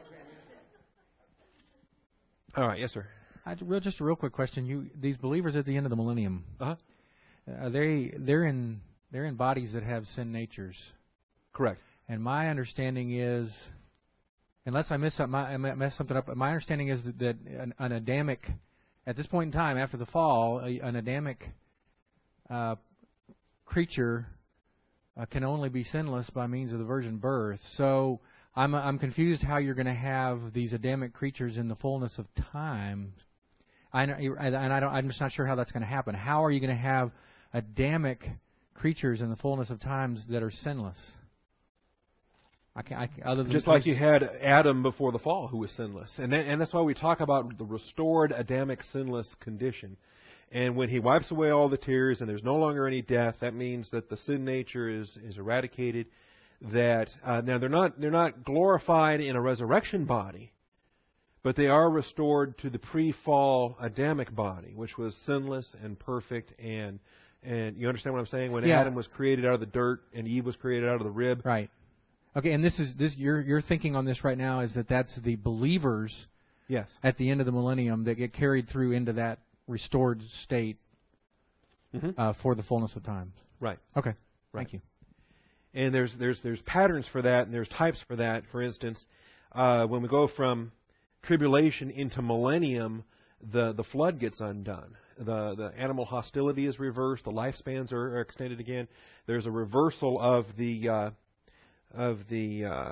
All right. Yes, sir. I, real, just a real quick question. You, these believers at the end of the millennium, uh-huh. uh, they they're in they're in bodies that have sin natures. Correct. And my understanding is, unless I miss something, I mess something up. My understanding is that, that an, an Adamic at this point in time, after the fall, a, an Adamic uh, creature uh, can only be sinless by means of the virgin birth. So I'm I'm confused how you're going to have these Adamic creatures in the fullness of time. I know, and I don't. I'm just not sure how that's going to happen. How are you going to have Adamic creatures in the fullness of times that are sinless? I can't, I can't, other than just like you had Adam before the fall, who was sinless, and then, and that's why we talk about the restored Adamic sinless condition. And when He wipes away all the tears, and there's no longer any death, that means that the sin nature is is eradicated. That uh, now they're not they're not glorified in a resurrection body, but they are restored to the pre-fall Adamic body, which was sinless and perfect. And and you understand what I'm saying? When yeah. Adam was created out of the dirt and Eve was created out of the rib, right? Okay, and this is this your your thinking on this right now is that that's the believers, yes, at the end of the millennium that get carried through into that restored state mm-hmm. uh, for the fullness of times. Right. Okay. Right. Thank you. And there's there's there's patterns for that, and there's types for that. For instance, uh, when we go from tribulation into millennium, the the flood gets undone. The the animal hostility is reversed. The lifespans are, are extended again. There's a reversal of the uh, of the uh,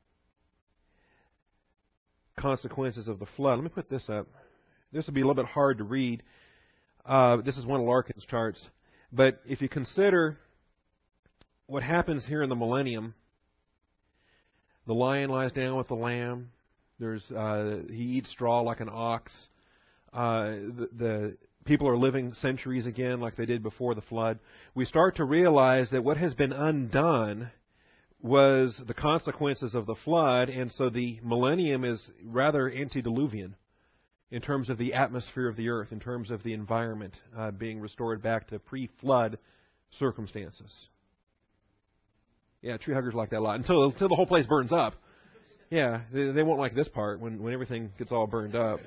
consequences of the flood. Let me put this up. This will be a little bit hard to read. Uh, this is one of Larkin's charts. But if you consider what happens here in the millennium, the lion lies down with the lamb. There's uh, he eats straw like an ox. Uh, the, the people are living centuries again like they did before the flood. We start to realize that what has been undone was the consequences of the flood, and so the millennium is rather antediluvian in terms of the atmosphere of the earth, in terms of the environment uh, being restored back to pre-flood circumstances. Yeah, tree huggers like that a lot until until the whole place burns up. Yeah, they, they won't like this part when when everything gets all burned up.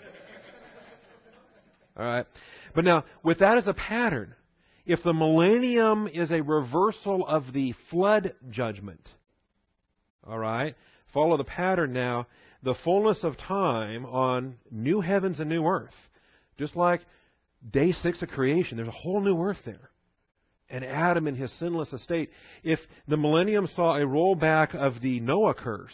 All right, but now with that as a pattern, if the millennium is a reversal of the flood judgment, all right, follow the pattern now. The fullness of time on new heavens and new earth, just like day six of creation, there's a whole new earth there. And Adam in his sinless estate. If the millennium saw a rollback of the Noah curse,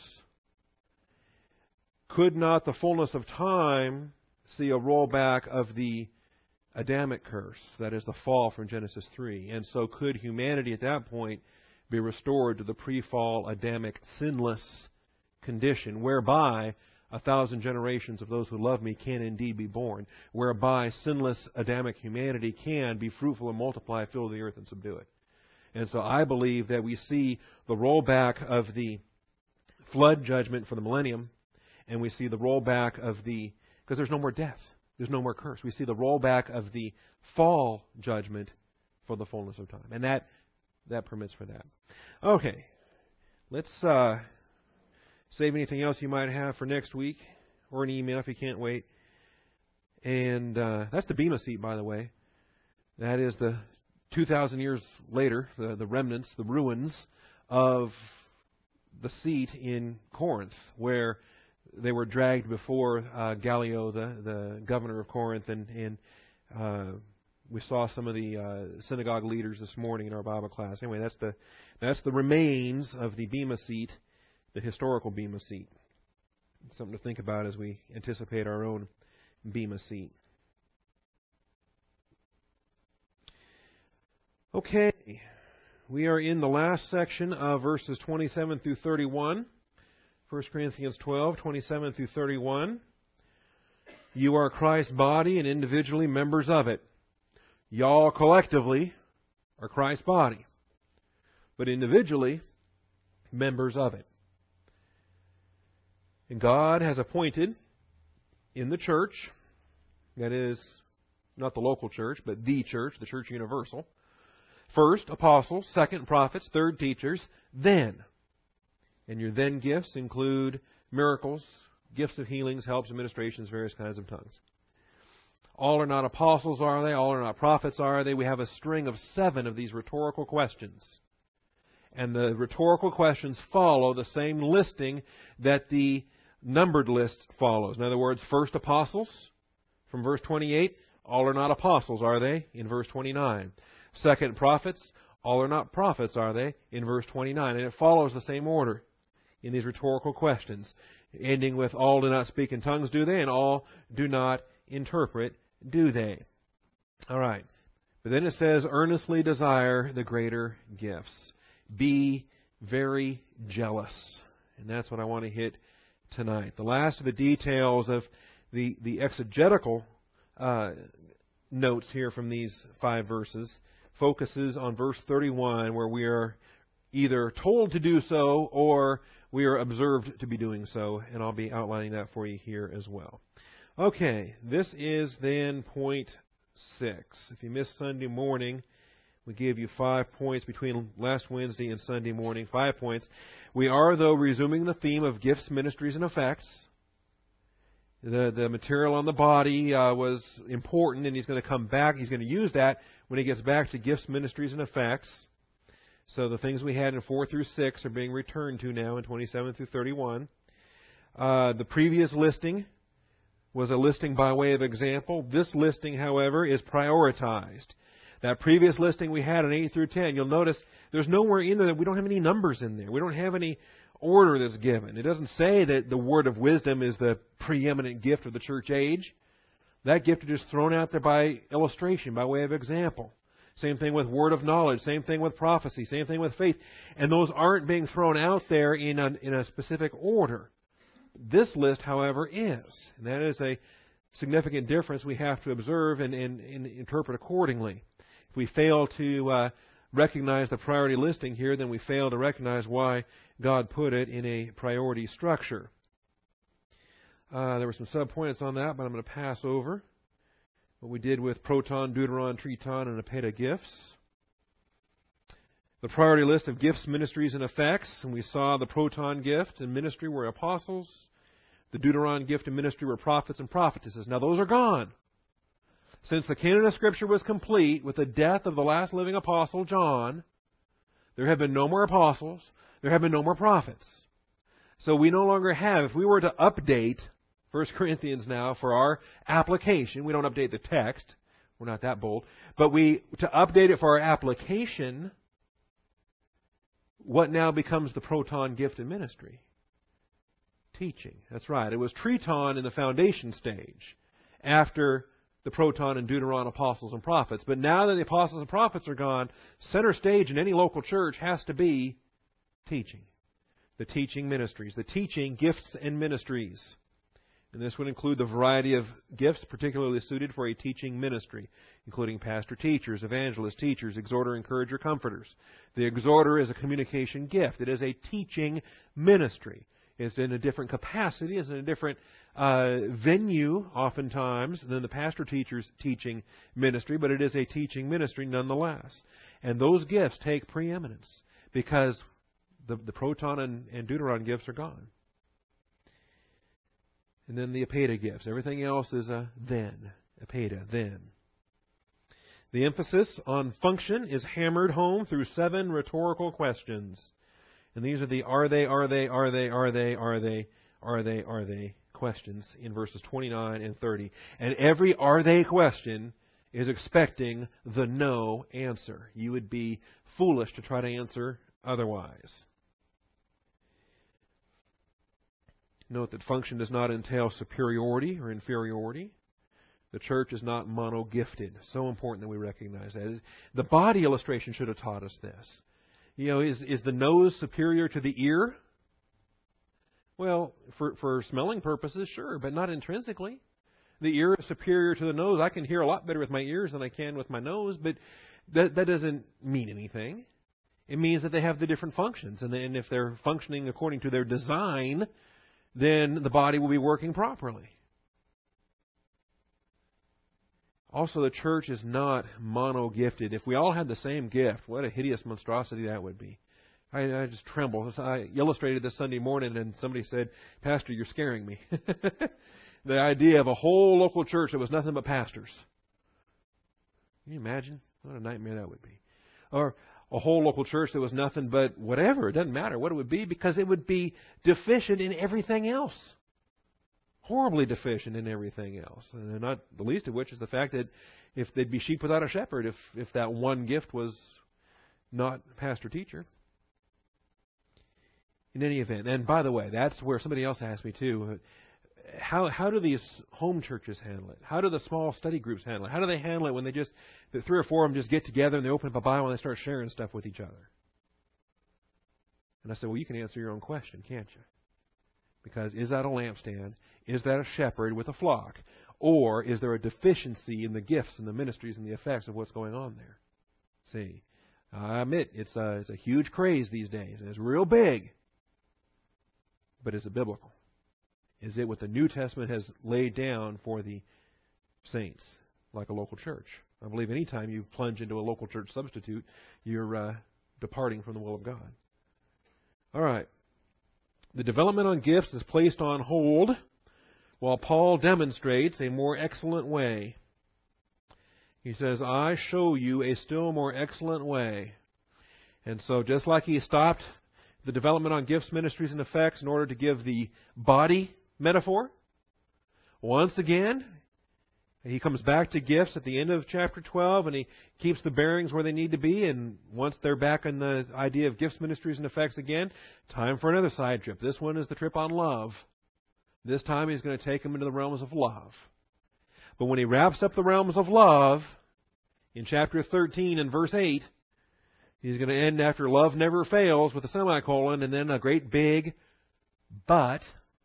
could not the fullness of time see a rollback of the Adamic curse, that is the fall from Genesis three? And so could humanity at that point be restored to the pre-fall Adamic sinless condition, whereby a thousand generations of those who love me can indeed be born, whereby sinless Adamic humanity can be fruitful and multiply, fill the earth and subdue it. And so I believe that we see the rollback of the flood judgment for the millennium, and we see the rollback of the, because there's no more death, there's no more curse. We see the rollback of the fall judgment for the fullness of time. And that that permits for that. Okay. Let's uh, save anything else you might have for next week, or an email if you can't wait. And uh, that's the Bema seat, by the way. That is the two thousand years later, the, the remnants, the ruins of the seat in Corinth, where they were dragged before uh, Gallio, the, the governor of Corinth, and, and uh, we saw some of the uh, synagogue leaders this morning in our Bible class. Anyway, that's the that's the remains of the Bema seat, the historical Bema seat. It's something to think about as we anticipate our own Bema seat. Okay, we are in the last section of verses twenty-seven through thirty-one. First Corinthians twelve, twenty-seven through thirty-one. You are Christ's body and individually members of it. Y'all collectively are Christ's body, but individually members of it. And God has appointed in the church, that is, not the local church, but the church, the church universal, first apostles, second prophets, third teachers, then. And your then gifts include miracles, gifts of healings, helps, administrations, various kinds of tongues. All are not apostles, are they? All are not prophets, are they? We have a string of seven of these rhetorical questions. And the rhetorical questions follow the same listing that the numbered list follows. In other words, first apostles, from verse twenty-eight, all are not apostles, are they? In verse twenty-nine. Second, prophets, all are not prophets, are they? In verse twenty-nine. And it follows the same order in these rhetorical questions, ending with all do not speak in tongues, do they? And all do not interpret, do they? All right. But then it says, earnestly desire the greater gifts. Be very jealous. And that's what I want to hit tonight. The last of the details of the, the exegetical uh, notes here from these five verses focuses on verse thirty-one, where we are either told to do so or we are observed to be doing so. And I'll be outlining that for you here as well. Okay, this is then point six. If you missed Sunday morning, we gave you five points between last Wednesday and Sunday morning. Five points. We are, though, resuming the theme of gifts, ministries, and effects. The the material on the body uh, was important, and he's going to come back. He's going to use that when he gets back to gifts, ministries, and effects. So the things we had in four through six are being returned to now in twenty-seven through thirty-one. Uh, the previous listing was a listing by way of example. This listing, however, is prioritized. That previous listing we had in eight through ten, you'll notice there's nowhere in there that we don't have any numbers in there. We don't have any order that's given. It doesn't say that the word of wisdom is the preeminent gift of the church age. That gift is just thrown out there by illustration, by way of example. Same thing with word of knowledge. Same thing with prophecy. Same thing with faith. And those aren't being thrown out there in a, in a specific order. This list, however, is. And that is a significant difference we have to observe and, and, and interpret accordingly. If we fail to uh, recognize the priority listing here, then we fail to recognize why God put it in a priority structure. Uh, there were some sub-points on that, but I'm going to pass over what we did with proton, deuteron, triton, and apeta gifts. The priority list of gifts, ministries, and effects. And we saw the proton gift and ministry were apostles. The deuteron gift and ministry were prophets and prophetesses. Now those are gone. Since the canon of Scripture was complete with the death of the last living apostle, John, there have been no more apostles. There have been no more prophets. So we no longer have, if we were to update First Corinthians now for our application, we don't update the text. We're not that bold. But we to update it for our application, what now becomes the proton gift and ministry? Teaching. That's right. It was triton in the foundation stage after the proton and deuteron apostles and prophets. But now that the apostles and prophets are gone, center stage in any local church has to be teaching. The teaching ministries. The teaching gifts and ministries. And this would include the variety of gifts particularly suited for a teaching ministry, including pastor teachers, evangelist teachers, exhorter, encourager, comforters. The exhorter is a communication gift. It is a teaching ministry. It's in a different capacity. It's in a different uh, venue, oftentimes, than the pastor teacher's teaching ministry, but it is a teaching ministry nonetheless. And those gifts take preeminence because the, the proton and, and deuteron gifts are gone. And then the apeta gifts. Everything else is a then. Apeta, then. The emphasis on function is hammered home through seven rhetorical questions. And these are the are they, are they, are they, are they, are they, are they, are they questions in verses twenty-nine and thirty. And every are they question is expecting the no answer. You would be foolish to try to answer otherwise. Note that function does not entail superiority or inferiority. The church is not mono-gifted. So important that we recognize that. The body illustration should have taught us this. You know, is, is the nose superior to the ear? Well, for, for smelling purposes, sure, but not intrinsically. The ear is superior to the nose. I can hear a lot better with my ears than I can with my nose, but that, that doesn't mean anything. It means that they have the different functions, and, and if they're functioning according to their design, then the body will be working properly. Also, the church is not mono-gifted. If we all had the same gift, what a hideous monstrosity that would be. I, I just tremble. I illustrated this Sunday morning, and somebody said, "Pastor, you're scaring me." The idea of a whole local church that was nothing but pastors. Can you imagine? What a nightmare that would be. Or a whole local church that was nothing but whatever. It doesn't matter what it would be because it would be deficient in everything else. horribly deficient in everything else. And not the least of which is the fact that if they'd be sheep without a shepherd, if, if that one gift was not pastor-teacher. In any event, and by the way, that's where somebody else asked me too, how how do these home churches handle it? How do the small study groups handle it? How do they handle it when they just, the three or four of them just get together and they open up a Bible and they start sharing stuff with each other? And I said, well, you can answer your own question, can't you? Because is that a lampstand? Is that a shepherd with a flock? Or is there a deficiency in the gifts and the ministries and the effects of what's going on there? See, I admit it's a, it's a huge craze these days, and it's real big. But is it biblical? Is it what the New Testament has laid down for the saints, like a local church? I believe any time you plunge into a local church substitute, you're uh, departing from the will of God. All right. The development on gifts is placed on hold while Paul demonstrates a more excellent way. He says, I show you a still more excellent way. And so just like he stopped the development on gifts, ministries, and effects in order to give the body metaphor, once again, he comes back to gifts at the end of chapter twelve, and he keeps the bearings where they need to be. And once they're back in the idea of gifts, ministries, and effects again, time for another side trip. This one is the trip on love. This time he's going to take them into the realms of love. But when he wraps up the realms of love, in chapter thirteen and verse eight, he's going to end after love never fails with a semicolon and then a great big but.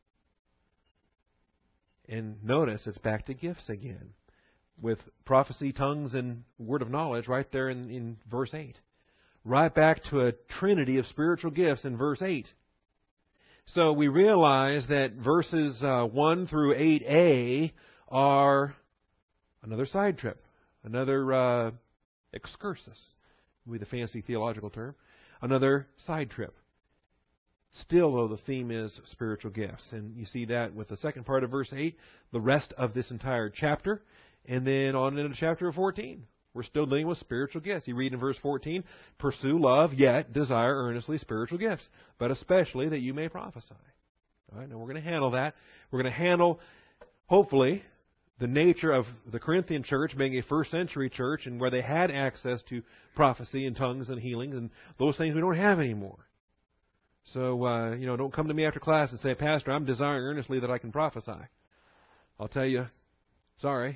And notice it's back to gifts again with prophecy, tongues, and word of knowledge right there in, in verse eight. Right back to a trinity of spiritual gifts in verse eight. So we realize that verses uh, one through eight a are another side trip, another uh, excursus, would be the fancy theological term, another side trip. Still, though, the theme is spiritual gifts. And you see that with the second part of verse eight, the rest of this entire chapter, and then on into chapter fourteen. We're still dealing with spiritual gifts. You read in verse fourteen, pursue love, yet desire earnestly spiritual gifts, but especially that you may prophesy. All right, now we're going to handle that. We're going to handle, hopefully, the nature of the Corinthian church being a first century church and where they had access to prophecy and tongues and healings and those things we don't have anymore. So, uh, you know, don't come to me after class and say, Pastor, I'm desiring earnestly that I can prophesy. I'll tell you, sorry.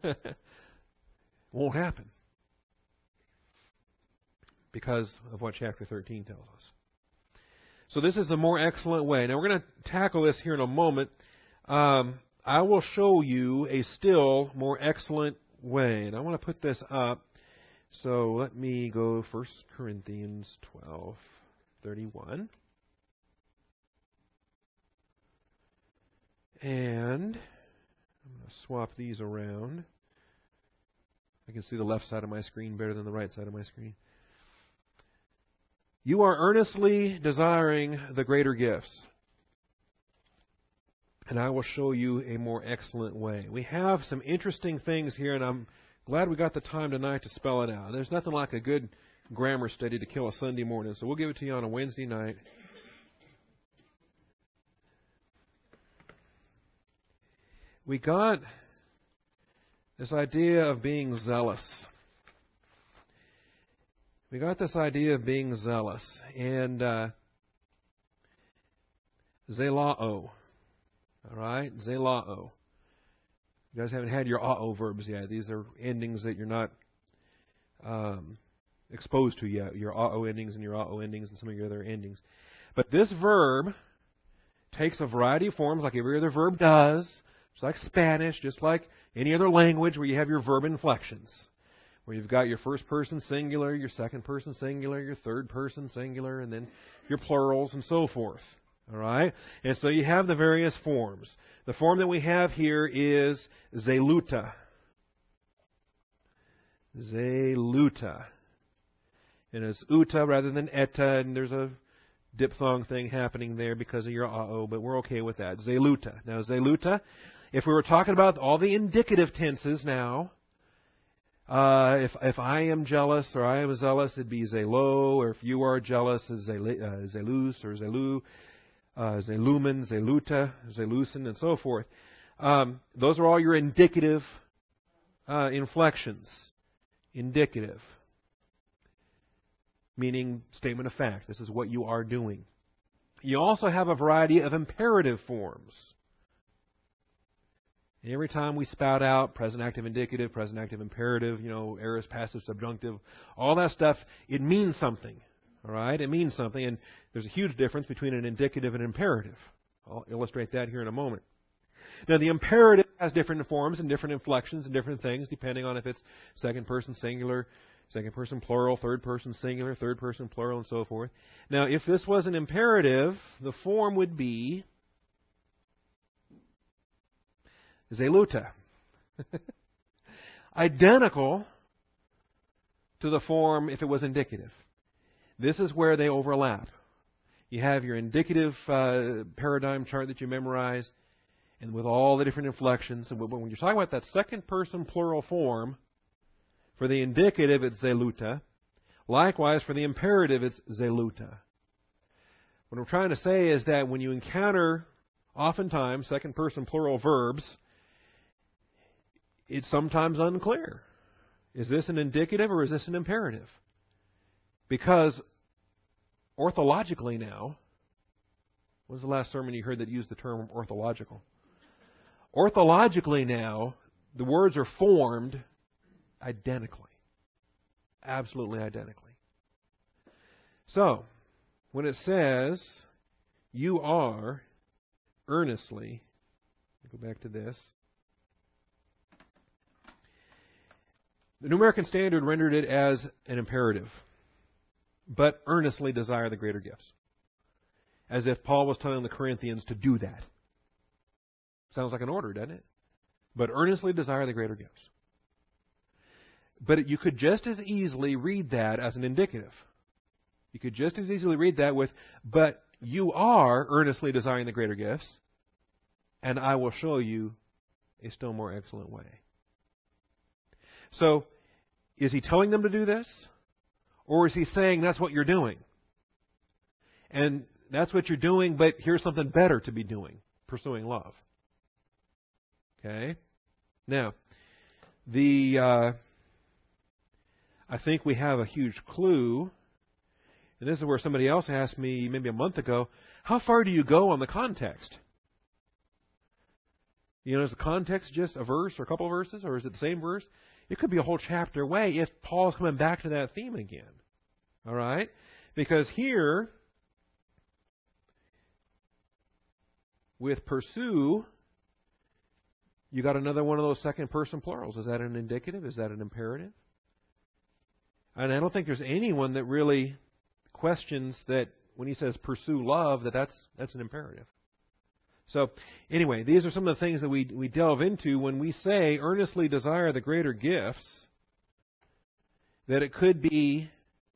Won't happen. Because of what chapter thirteen tells us. So this is the more excellent way. Now we're going to tackle this here in a moment. Um, I will show you a still more excellent way. And I want to put this up. So let me go First Corinthians twelve thirty-one. And I'm going to swap these around. I can see the left side of my screen better than the right side of my screen. You are earnestly desiring the greater gifts, and I will show you a more excellent way. We have some interesting things here, and I'm glad we got the time tonight to spell it out. There's nothing like a good grammar study to kill a Sunday morning, so we'll give it to you on a Wednesday night. We got this idea of being zealous. We got this idea of being zealous. And uh, zelao. All right? Zelao. You guys haven't had your a-o verbs yet. These are endings that you're not um, exposed to yet. Your a-o endings and your a-o endings and some of your other endings. But this verb takes a variety of forms like every other verb does. Just like Spanish, just like any other language where you have your verb inflections. Where you've got your first person singular, your second person singular, your third person singular, and then your plurals and so forth. All right? And so you have the various forms. The form that we have here is zeluta. Zeluta. And it's uta rather than eta, and there's a diphthong thing happening there because of your a-o, but we're okay with that. Zeluta. Now, zeluta, if we were talking about all the indicative tenses now, uh, if if I am jealous or I am zealous, it'd be zelo, or if you are jealous, it's zelus or zelu, uh, zelumen, zeluta, zelusin, and so forth. Um, those are all your indicative uh, inflections. Indicative. Meaning statement of fact. This is what you are doing. You also have a variety of imperative forms. Every time we spout out present active indicative, present active imperative, you know, aorist, passive, subjunctive, all that stuff, it means something. All right? It means something, and there's a huge difference between an indicative and an imperative. I'll illustrate that here in a moment. Now, the imperative has different forms and different inflections and different things, depending on if it's second person singular, second person plural, third person singular, third person plural, and so forth. Now, if this was an imperative, the form would be zeluta. Identical to the form if it was indicative. This is where they overlap. You have your indicative uh, paradigm chart that you memorize, and with all the different inflections. And when you're talking about that second person plural form, for the indicative it's zeluta. Likewise, for the imperative it's zeluta. What I'm trying to say is that when you encounter, oftentimes, second person plural verbs, it's sometimes unclear. Is this an indicative or is this an imperative? Because orthologically now, when was the last sermon you heard that used the term orthological? Orthologically now, the words are formed identically. Absolutely identically. So, when it says, you are earnestly, go back to this. The New American Standard rendered it as an imperative, but earnestly desire the greater gifts. As if Paul was telling the Corinthians to do that. Sounds like an order, doesn't it? But earnestly desire the greater gifts. But you could just as easily read that as an indicative. You could just as easily read that with, but you are earnestly desiring the greater gifts, and I will show you a still more excellent way. So, is he telling them to do this? Or is he saying that's what you're doing? And that's what you're doing, but here's something better to be doing, pursuing love. Okay? Now, the uh, I think we have a huge clue, and this is where somebody else asked me maybe a month ago, how far do you go on the context? You know, is the context just a verse or a couple of verses, or is it the same verse? It could be a whole chapter away if Paul's coming back to that theme again. All right? Because here, with pursue, you got another one of those second person plurals. Is that an indicative? Is that an imperative? And I don't think there's anyone that really questions that when he says pursue love, that that's, that's an imperative. So, anyway, these are some of the things that we we delve into when we say earnestly desire the greater gifts, that it could be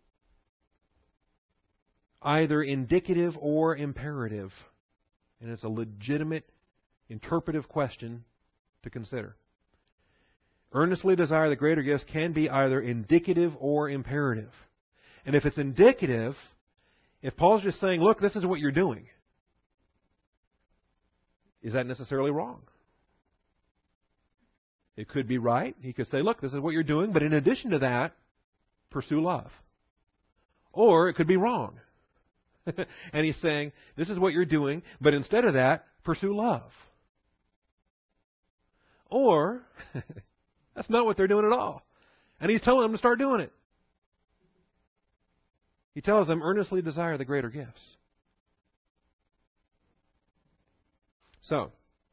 either indicative or imperative. And it's a legitimate interpretive question to consider. Earnestly desire the greater gifts can be either indicative or imperative. And if it's indicative, if Paul's just saying, look, this is what you're doing, is that necessarily wrong? It could be right. He could say, look, this is what you're doing, but in addition to that, pursue love. Or it could be wrong. And he's saying, this is what you're doing, but instead of that, pursue love. Or, that's not what they're doing at all. And he's telling them to start doing it. He tells them, earnestly desire the greater gifts. So,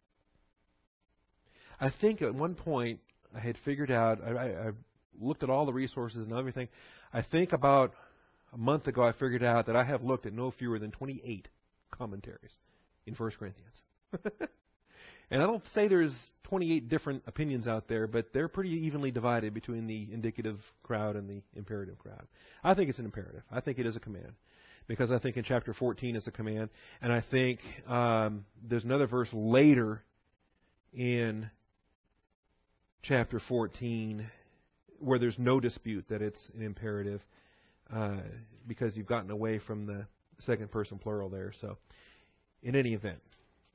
I think at one point I had figured out, I, I, I looked at all the resources and everything. I think about a month ago I figured out that I have looked at no fewer than twenty-eight commentaries in First Corinthians. And I don't say there's twenty-eight different opinions out there, but they're pretty evenly divided between the indicative crowd and the imperative crowd. I think it's an imperative. I think it is a command. Because I think in chapter fourteen it's a command. And I think um, there's another verse later in chapter fourteen where there's no dispute that it's an imperative uh, because you've gotten away from the second person plural there. So, in any event,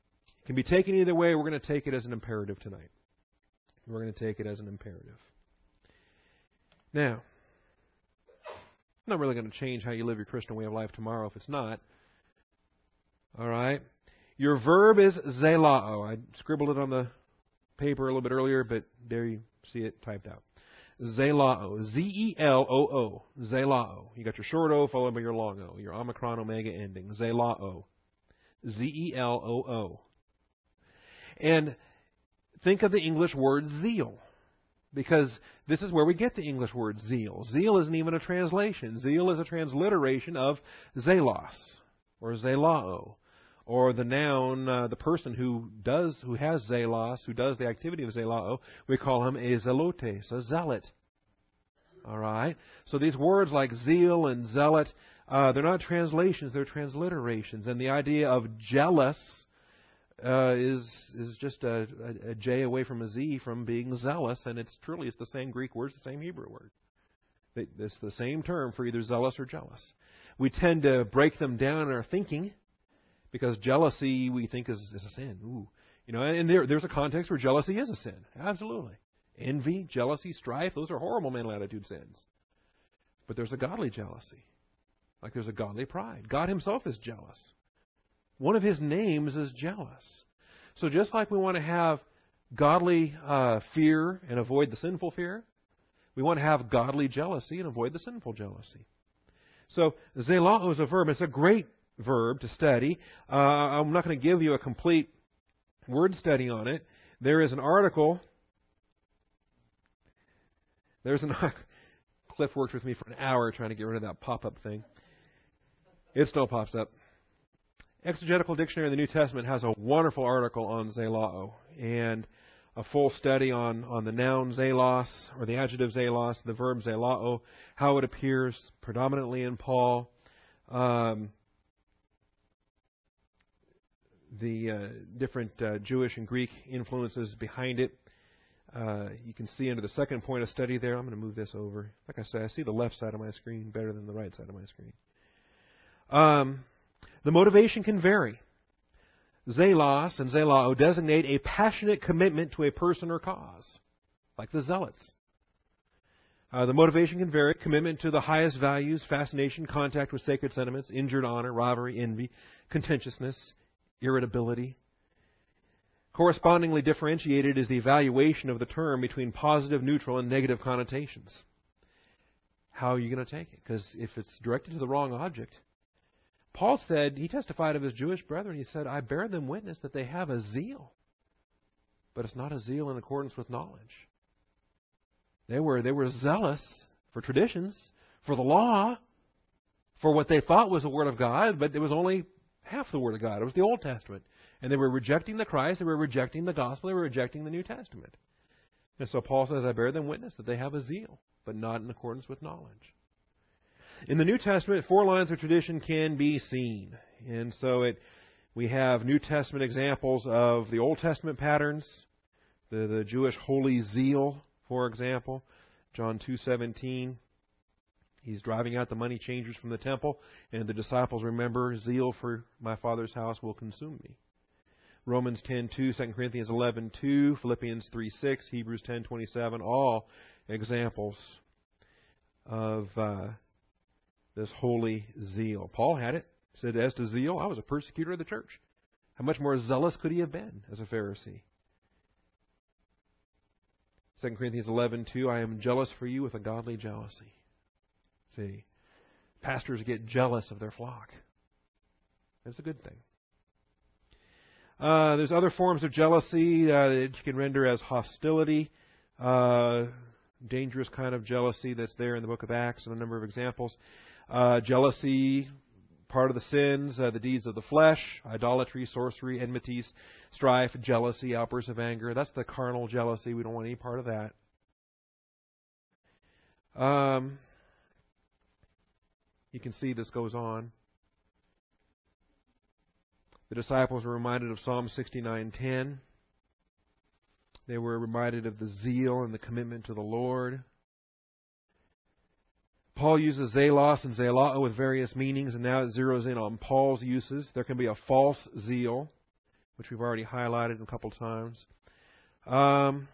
can be taken either way. We're going to take it as an imperative tonight. We're going to take it as an imperative. Now, I'm not really going to change how you live your Christian way of life tomorrow if it's not. All right? Your verb is zelao. I scribbled it on the paper a little bit earlier, but there you see it typed out. Zelao. Z E L O O. Zelao. You got your short O followed by your long O, your Omicron Omega ending. Zelao. Z E L O O. And think of the English word zeal, because this is where we get the English word zeal. Zeal isn't even a translation. Zeal is a transliteration of zelos, or zelao, or the noun, uh, the person who does, who has zelos, who does the activity of zelao. We call him a zelotes, a zealot. All right. So these words like zeal and zealot, uh, they're not translations; they're transliterations. And the idea of jealous Uh, is is just a, a, a J away from a Z from being zealous, and it's truly it's the same Greek word, it's the same Hebrew word. It's the same term for either zealous or jealous. We tend to break them down in our thinking because jealousy we think is, is a sin. Ooh, you know, and there there's a context where jealousy is a sin. Absolutely, envy, jealousy, strife, those are horrible mental attitude sins. But there's a godly jealousy, like there's a godly pride. God Himself is jealous. One of His names is jealous. So just like we want to have godly uh, fear and avoid the sinful fear, we want to have godly jealousy and avoid the sinful jealousy. So zelao is a verb. It's a great verb to study. Uh, I'm not going to give you a complete word study on it. There is an article. There's an Cliff worked with me for an hour trying to get rid of that pop-up thing. It still pops up. Exegetical Dictionary of the New Testament has a wonderful article on zelao and a full study on, on the noun zelos, or the adjective zelos, the verb zelao, how it appears predominantly in Paul, um, the uh, different uh, Jewish and Greek influences behind it. Uh, you can see under the second point of study there. I'm going to move this over. Like I said, I see the left side of my screen better than the right side of my screen. Um... The motivation can vary. Zelos and zelao designate a passionate commitment to a person or cause, like the zealots. Uh, the motivation can vary. Commitment to the highest values, fascination, contact with sacred sentiments, injured honor, rivalry, envy, contentiousness, irritability. Correspondingly differentiated is the evaluation of the term between positive, neutral, and negative connotations. How are you going to take it? Because if it's directed to the wrong object, Paul said, he testified of his Jewish brethren, he said, I bear them witness that they have a zeal, but it's not a zeal in accordance with knowledge. They were, they were zealous for traditions, for the law, for what they thought was the Word of God, but it was only half the Word of God. It was the Old Testament. And they were rejecting the Christ, they were rejecting the gospel, they were rejecting the New Testament. And so Paul says, I bear them witness that they have a zeal, but not in accordance with knowledge. In the New Testament, four lines of tradition can be seen. And so it, we have New Testament examples of the Old Testament patterns, the, the Jewish holy zeal, for example. John two seventeen, he's driving out the money changers from the temple, and the disciples remember, zeal for my Father's house will consume me. Romans ten two, Second Corinthians eleven two, Philippians three six, Hebrews ten twenty-seven, all examples of uh, this holy zeal. Paul had it. He said, as to zeal, I was a persecutor of the church. How much more zealous could he have been as a Pharisee? Second Corinthians eleven two, I am jealous for you with a godly jealousy. See, pastors get jealous of their flock. That's a good thing. Uh, there's other forms of jealousy uh, that you can render as hostility, uh, dangerous kind of jealousy that's there in the book of Acts and a number of examples. Uh, jealousy, part of the sins, uh, the deeds of the flesh, idolatry, sorcery, enmities, strife, jealousy, outbursts of anger. That's the carnal jealousy. We don't want any part of that. Um, you can see this goes on. The disciples were reminded of Psalm sixty-nine ten. They were reminded of the zeal and the commitment to the Lord. Paul uses zelos and zelao with various meanings, and now it zeroes in on Paul's uses. There can be a false zeal, which we've already highlighted a couple times. Um,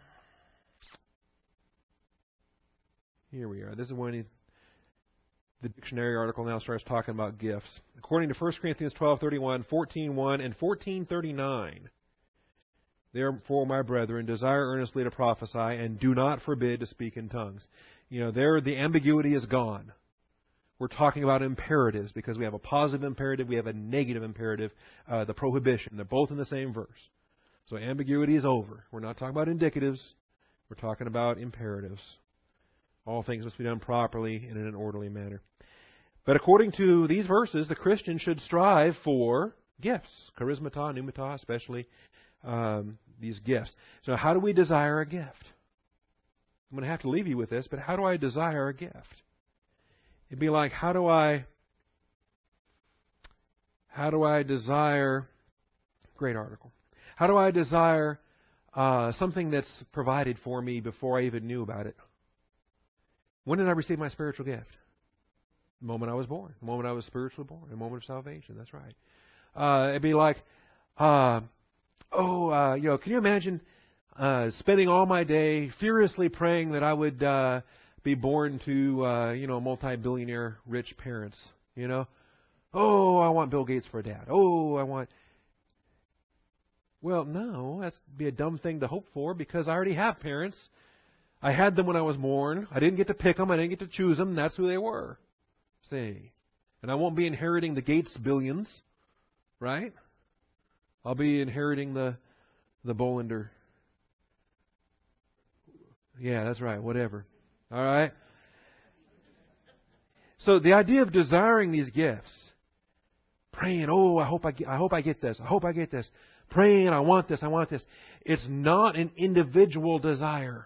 here we are. This is when he, the dictionary article now starts talking about gifts. According to First Corinthians twelve thirty-one, fourteen one, and fourteen thirty-nine, therefore, my brethren, desire earnestly to prophesy, and do not forbid to speak in tongues. You know, there the ambiguity is gone. We're talking about imperatives because we have a positive imperative, we have a negative imperative, uh, the prohibition. They're both in the same verse. So ambiguity is over. We're not talking about indicatives. We're talking about imperatives. All things must be done properly and in an orderly manner. But according to these verses, the Christian should strive for gifts, charismata, pneumata, especially um, these gifts. So how do we desire a gift? I'm going to have to leave you with this, but how do I desire a gift? It'd be like, how do I, how do I desire, great article, how do I desire uh, something that's provided for me before I even knew about it? When did I receive my spiritual gift? The moment I was born. The moment I was spiritually born. The moment of salvation. That's right. Uh, it'd be like, uh, oh, uh, you know, can you imagine uh, spending all my day furiously praying that I would uh, be born to, uh, you know, multi-billionaire rich parents, you know? Oh, I want Bill Gates for a dad. Oh, I want... Well, no, that's be a dumb thing to hope for because I already have parents. I had them when I was born. I didn't get to pick them. I didn't get to choose them. That's who they were. See? And I won't be inheriting the Gates billions, right? I'll be inheriting the the Bolander. Yeah, that's right. Whatever. All right? So the idea of desiring these gifts, praying, oh, I hope I get, I hope I get this. I hope I get this. Praying, I want this. I want this. It's not an individual desire.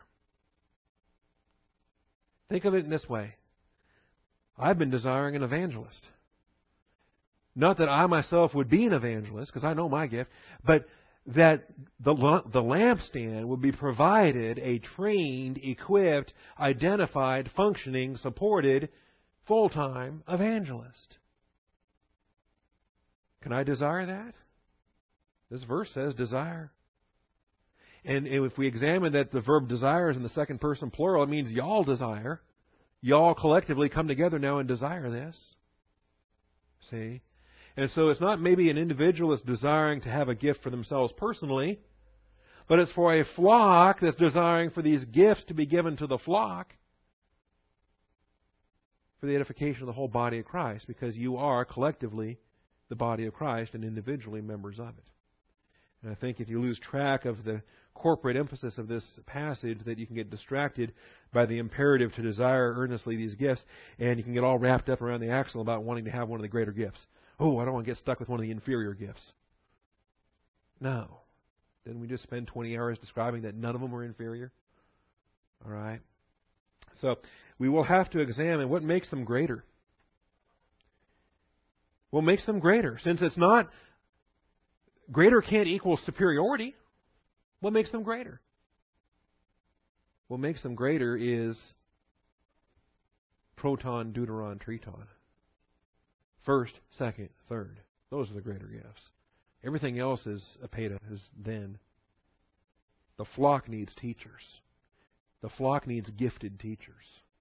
Think of it in this way. I've been desiring an evangelist. Not that I myself would be an evangelist, because I know my gift, but that the, the lampstand would be provided a trained, equipped, identified, functioning, supported, full-time evangelist. Can I desire that? This verse says desire. And if we examine that the verb desire is in the second person plural, it means y'all desire. Y'all collectively come together now and desire this. See? And so it's not maybe an individual that's desiring to have a gift for themselves personally, but it's for a flock that's desiring for these gifts to be given to the flock for the edification of the whole body of Christ, because you are collectively the body of Christ and individually members of it. And I think if you lose track of the corporate emphasis of this passage, that you can get distracted by the imperative to desire earnestly these gifts, and you can get all wrapped up around the axle about wanting to have one of the greater gifts. Oh, I don't want to get stuck with one of the inferior gifts. No. Didn't we just spend twenty hours describing that none of them were inferior? All right. So we will have to examine what makes them greater. What makes them greater? Since it's not, greater can't equal superiority. What makes them greater? What makes them greater is proton, deuteron, triton. First, second, third. Those are the greater gifts. Everything else is apeta, is then. The flock needs teachers. The flock needs gifted teachers.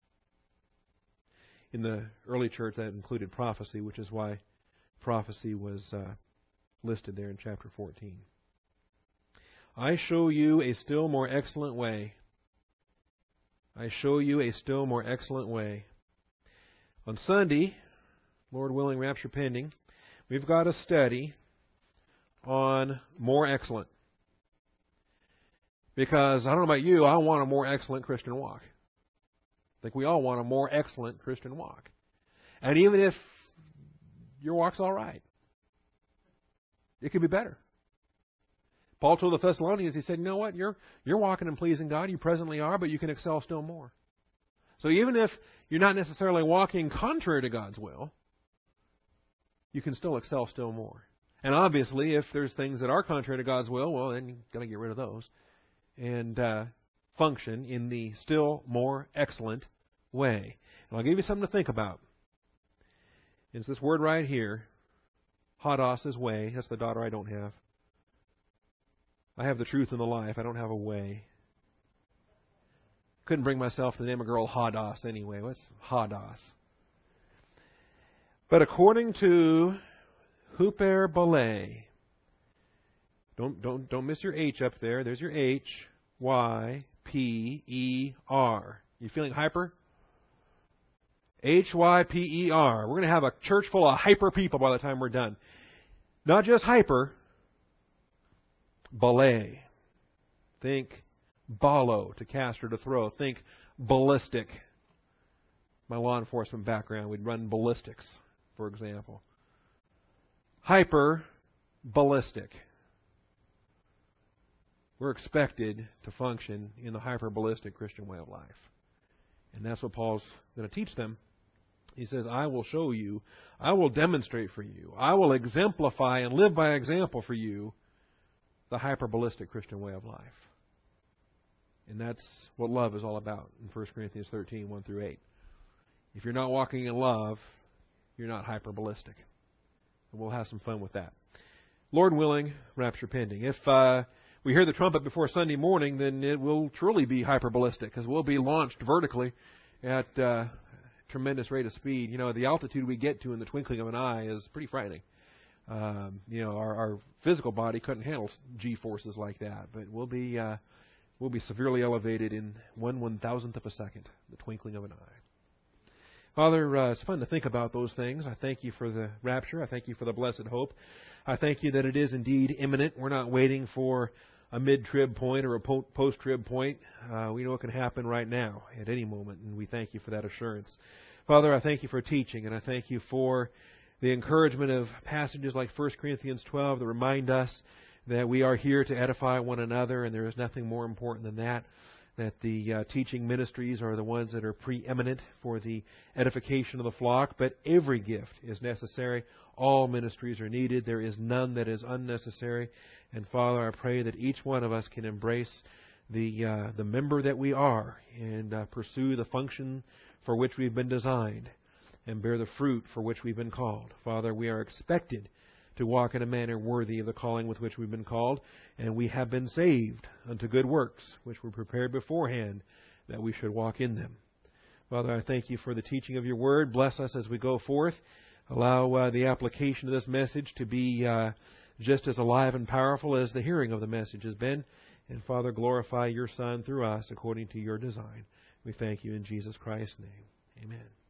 In the early church, that included prophecy, which is why prophecy was uh, listed there in chapter fourteen. I show you a still more excellent way. I show you a still more excellent way. On Sunday, Lord willing, rapture pending, we've got a study on more excellent. Because I don't know about you, I want a more excellent Christian walk. I think we all want a more excellent Christian walk. And even if your walk's all right, it could be better. Paul told the Thessalonians, he said, you know what, you're you're walking and pleasing God, you presently are, but you can excel still more. So even if you're not necessarily walking contrary to God's will, you can still excel still more. And obviously, if there's things that are contrary to God's will, well, then you've got to get rid of those and uh, function in the still more excellent way. And I'll give you something to think about. It's this word right here, hodos is way. That's the daughter I don't have. I have the truth and the life. I don't have a way. Couldn't bring myself to name a girl Hadas anyway. What's Hadas? But according to Hyperbole, don't don't don't miss your H up there. There's your H, Y, P, E, R. You feeling hyper? H Y P E R. We're going to have a church full of hyper people by the time we're done. Not just hyper, ballet. Think ballo, to cast or to throw. Think ballistic. My law enforcement background, we'd run ballistics, for example. Hyper ballistic. We're expected to function in the hyper-ballistic Christian way of life. And that's what Paul's going to teach them. He says, I will show you, I will demonstrate for you, I will exemplify and live by example for you the hyper-ballistic Christian way of life. And that's what love is all about in First Corinthians thirteen, one through eight. If you're not walking in love, you're not hyper-ballistic. And we'll have some fun with that. Lord willing, rapture pending. If uh, we hear the trumpet before Sunday morning, then it will truly be hyper-ballistic, because we'll be launched vertically at uh, tremendous rate of speed. You know, the altitude we get to in the twinkling of an eye is pretty frightening. Um, you know, our, our physical body couldn't handle G-forces like that, but we'll be uh, we'll be severely elevated in one one thousandth of a second, the twinkling of an eye. Father, uh, it's fun to think about those things. I thank you for the rapture. I thank you for the blessed hope. I thank you that it is indeed imminent. We're not waiting for a mid-trib point or a post-trib point. Uh, we know it can happen right now at any moment, and we thank you for that assurance. Father, I thank you for teaching, and I thank you for the encouragement of passages like First Corinthians twelve that remind us that we are here to edify one another, and there is nothing more important than that, that the uh, teaching ministries are the ones that are preeminent for the edification of the flock, but every gift is necessary. All ministries are needed. There is none that is unnecessary. And Father, I pray that each one of us can embrace the uh, the member that we are and uh, pursue the function for which we've been designed and bear the fruit for which we've been called. Father, we are expected to walk in a manner worthy of the calling with which we've been called, and we have been saved unto good works, which were prepared beforehand that we should walk in them. Father, I thank you for the teaching of your word. Bless us as we go forth. Allow uh, the application of this message to be uh, just as alive and powerful as the hearing of the message has been. And Father, glorify your Son through us according to your design. We thank you in Jesus Christ's name. Amen.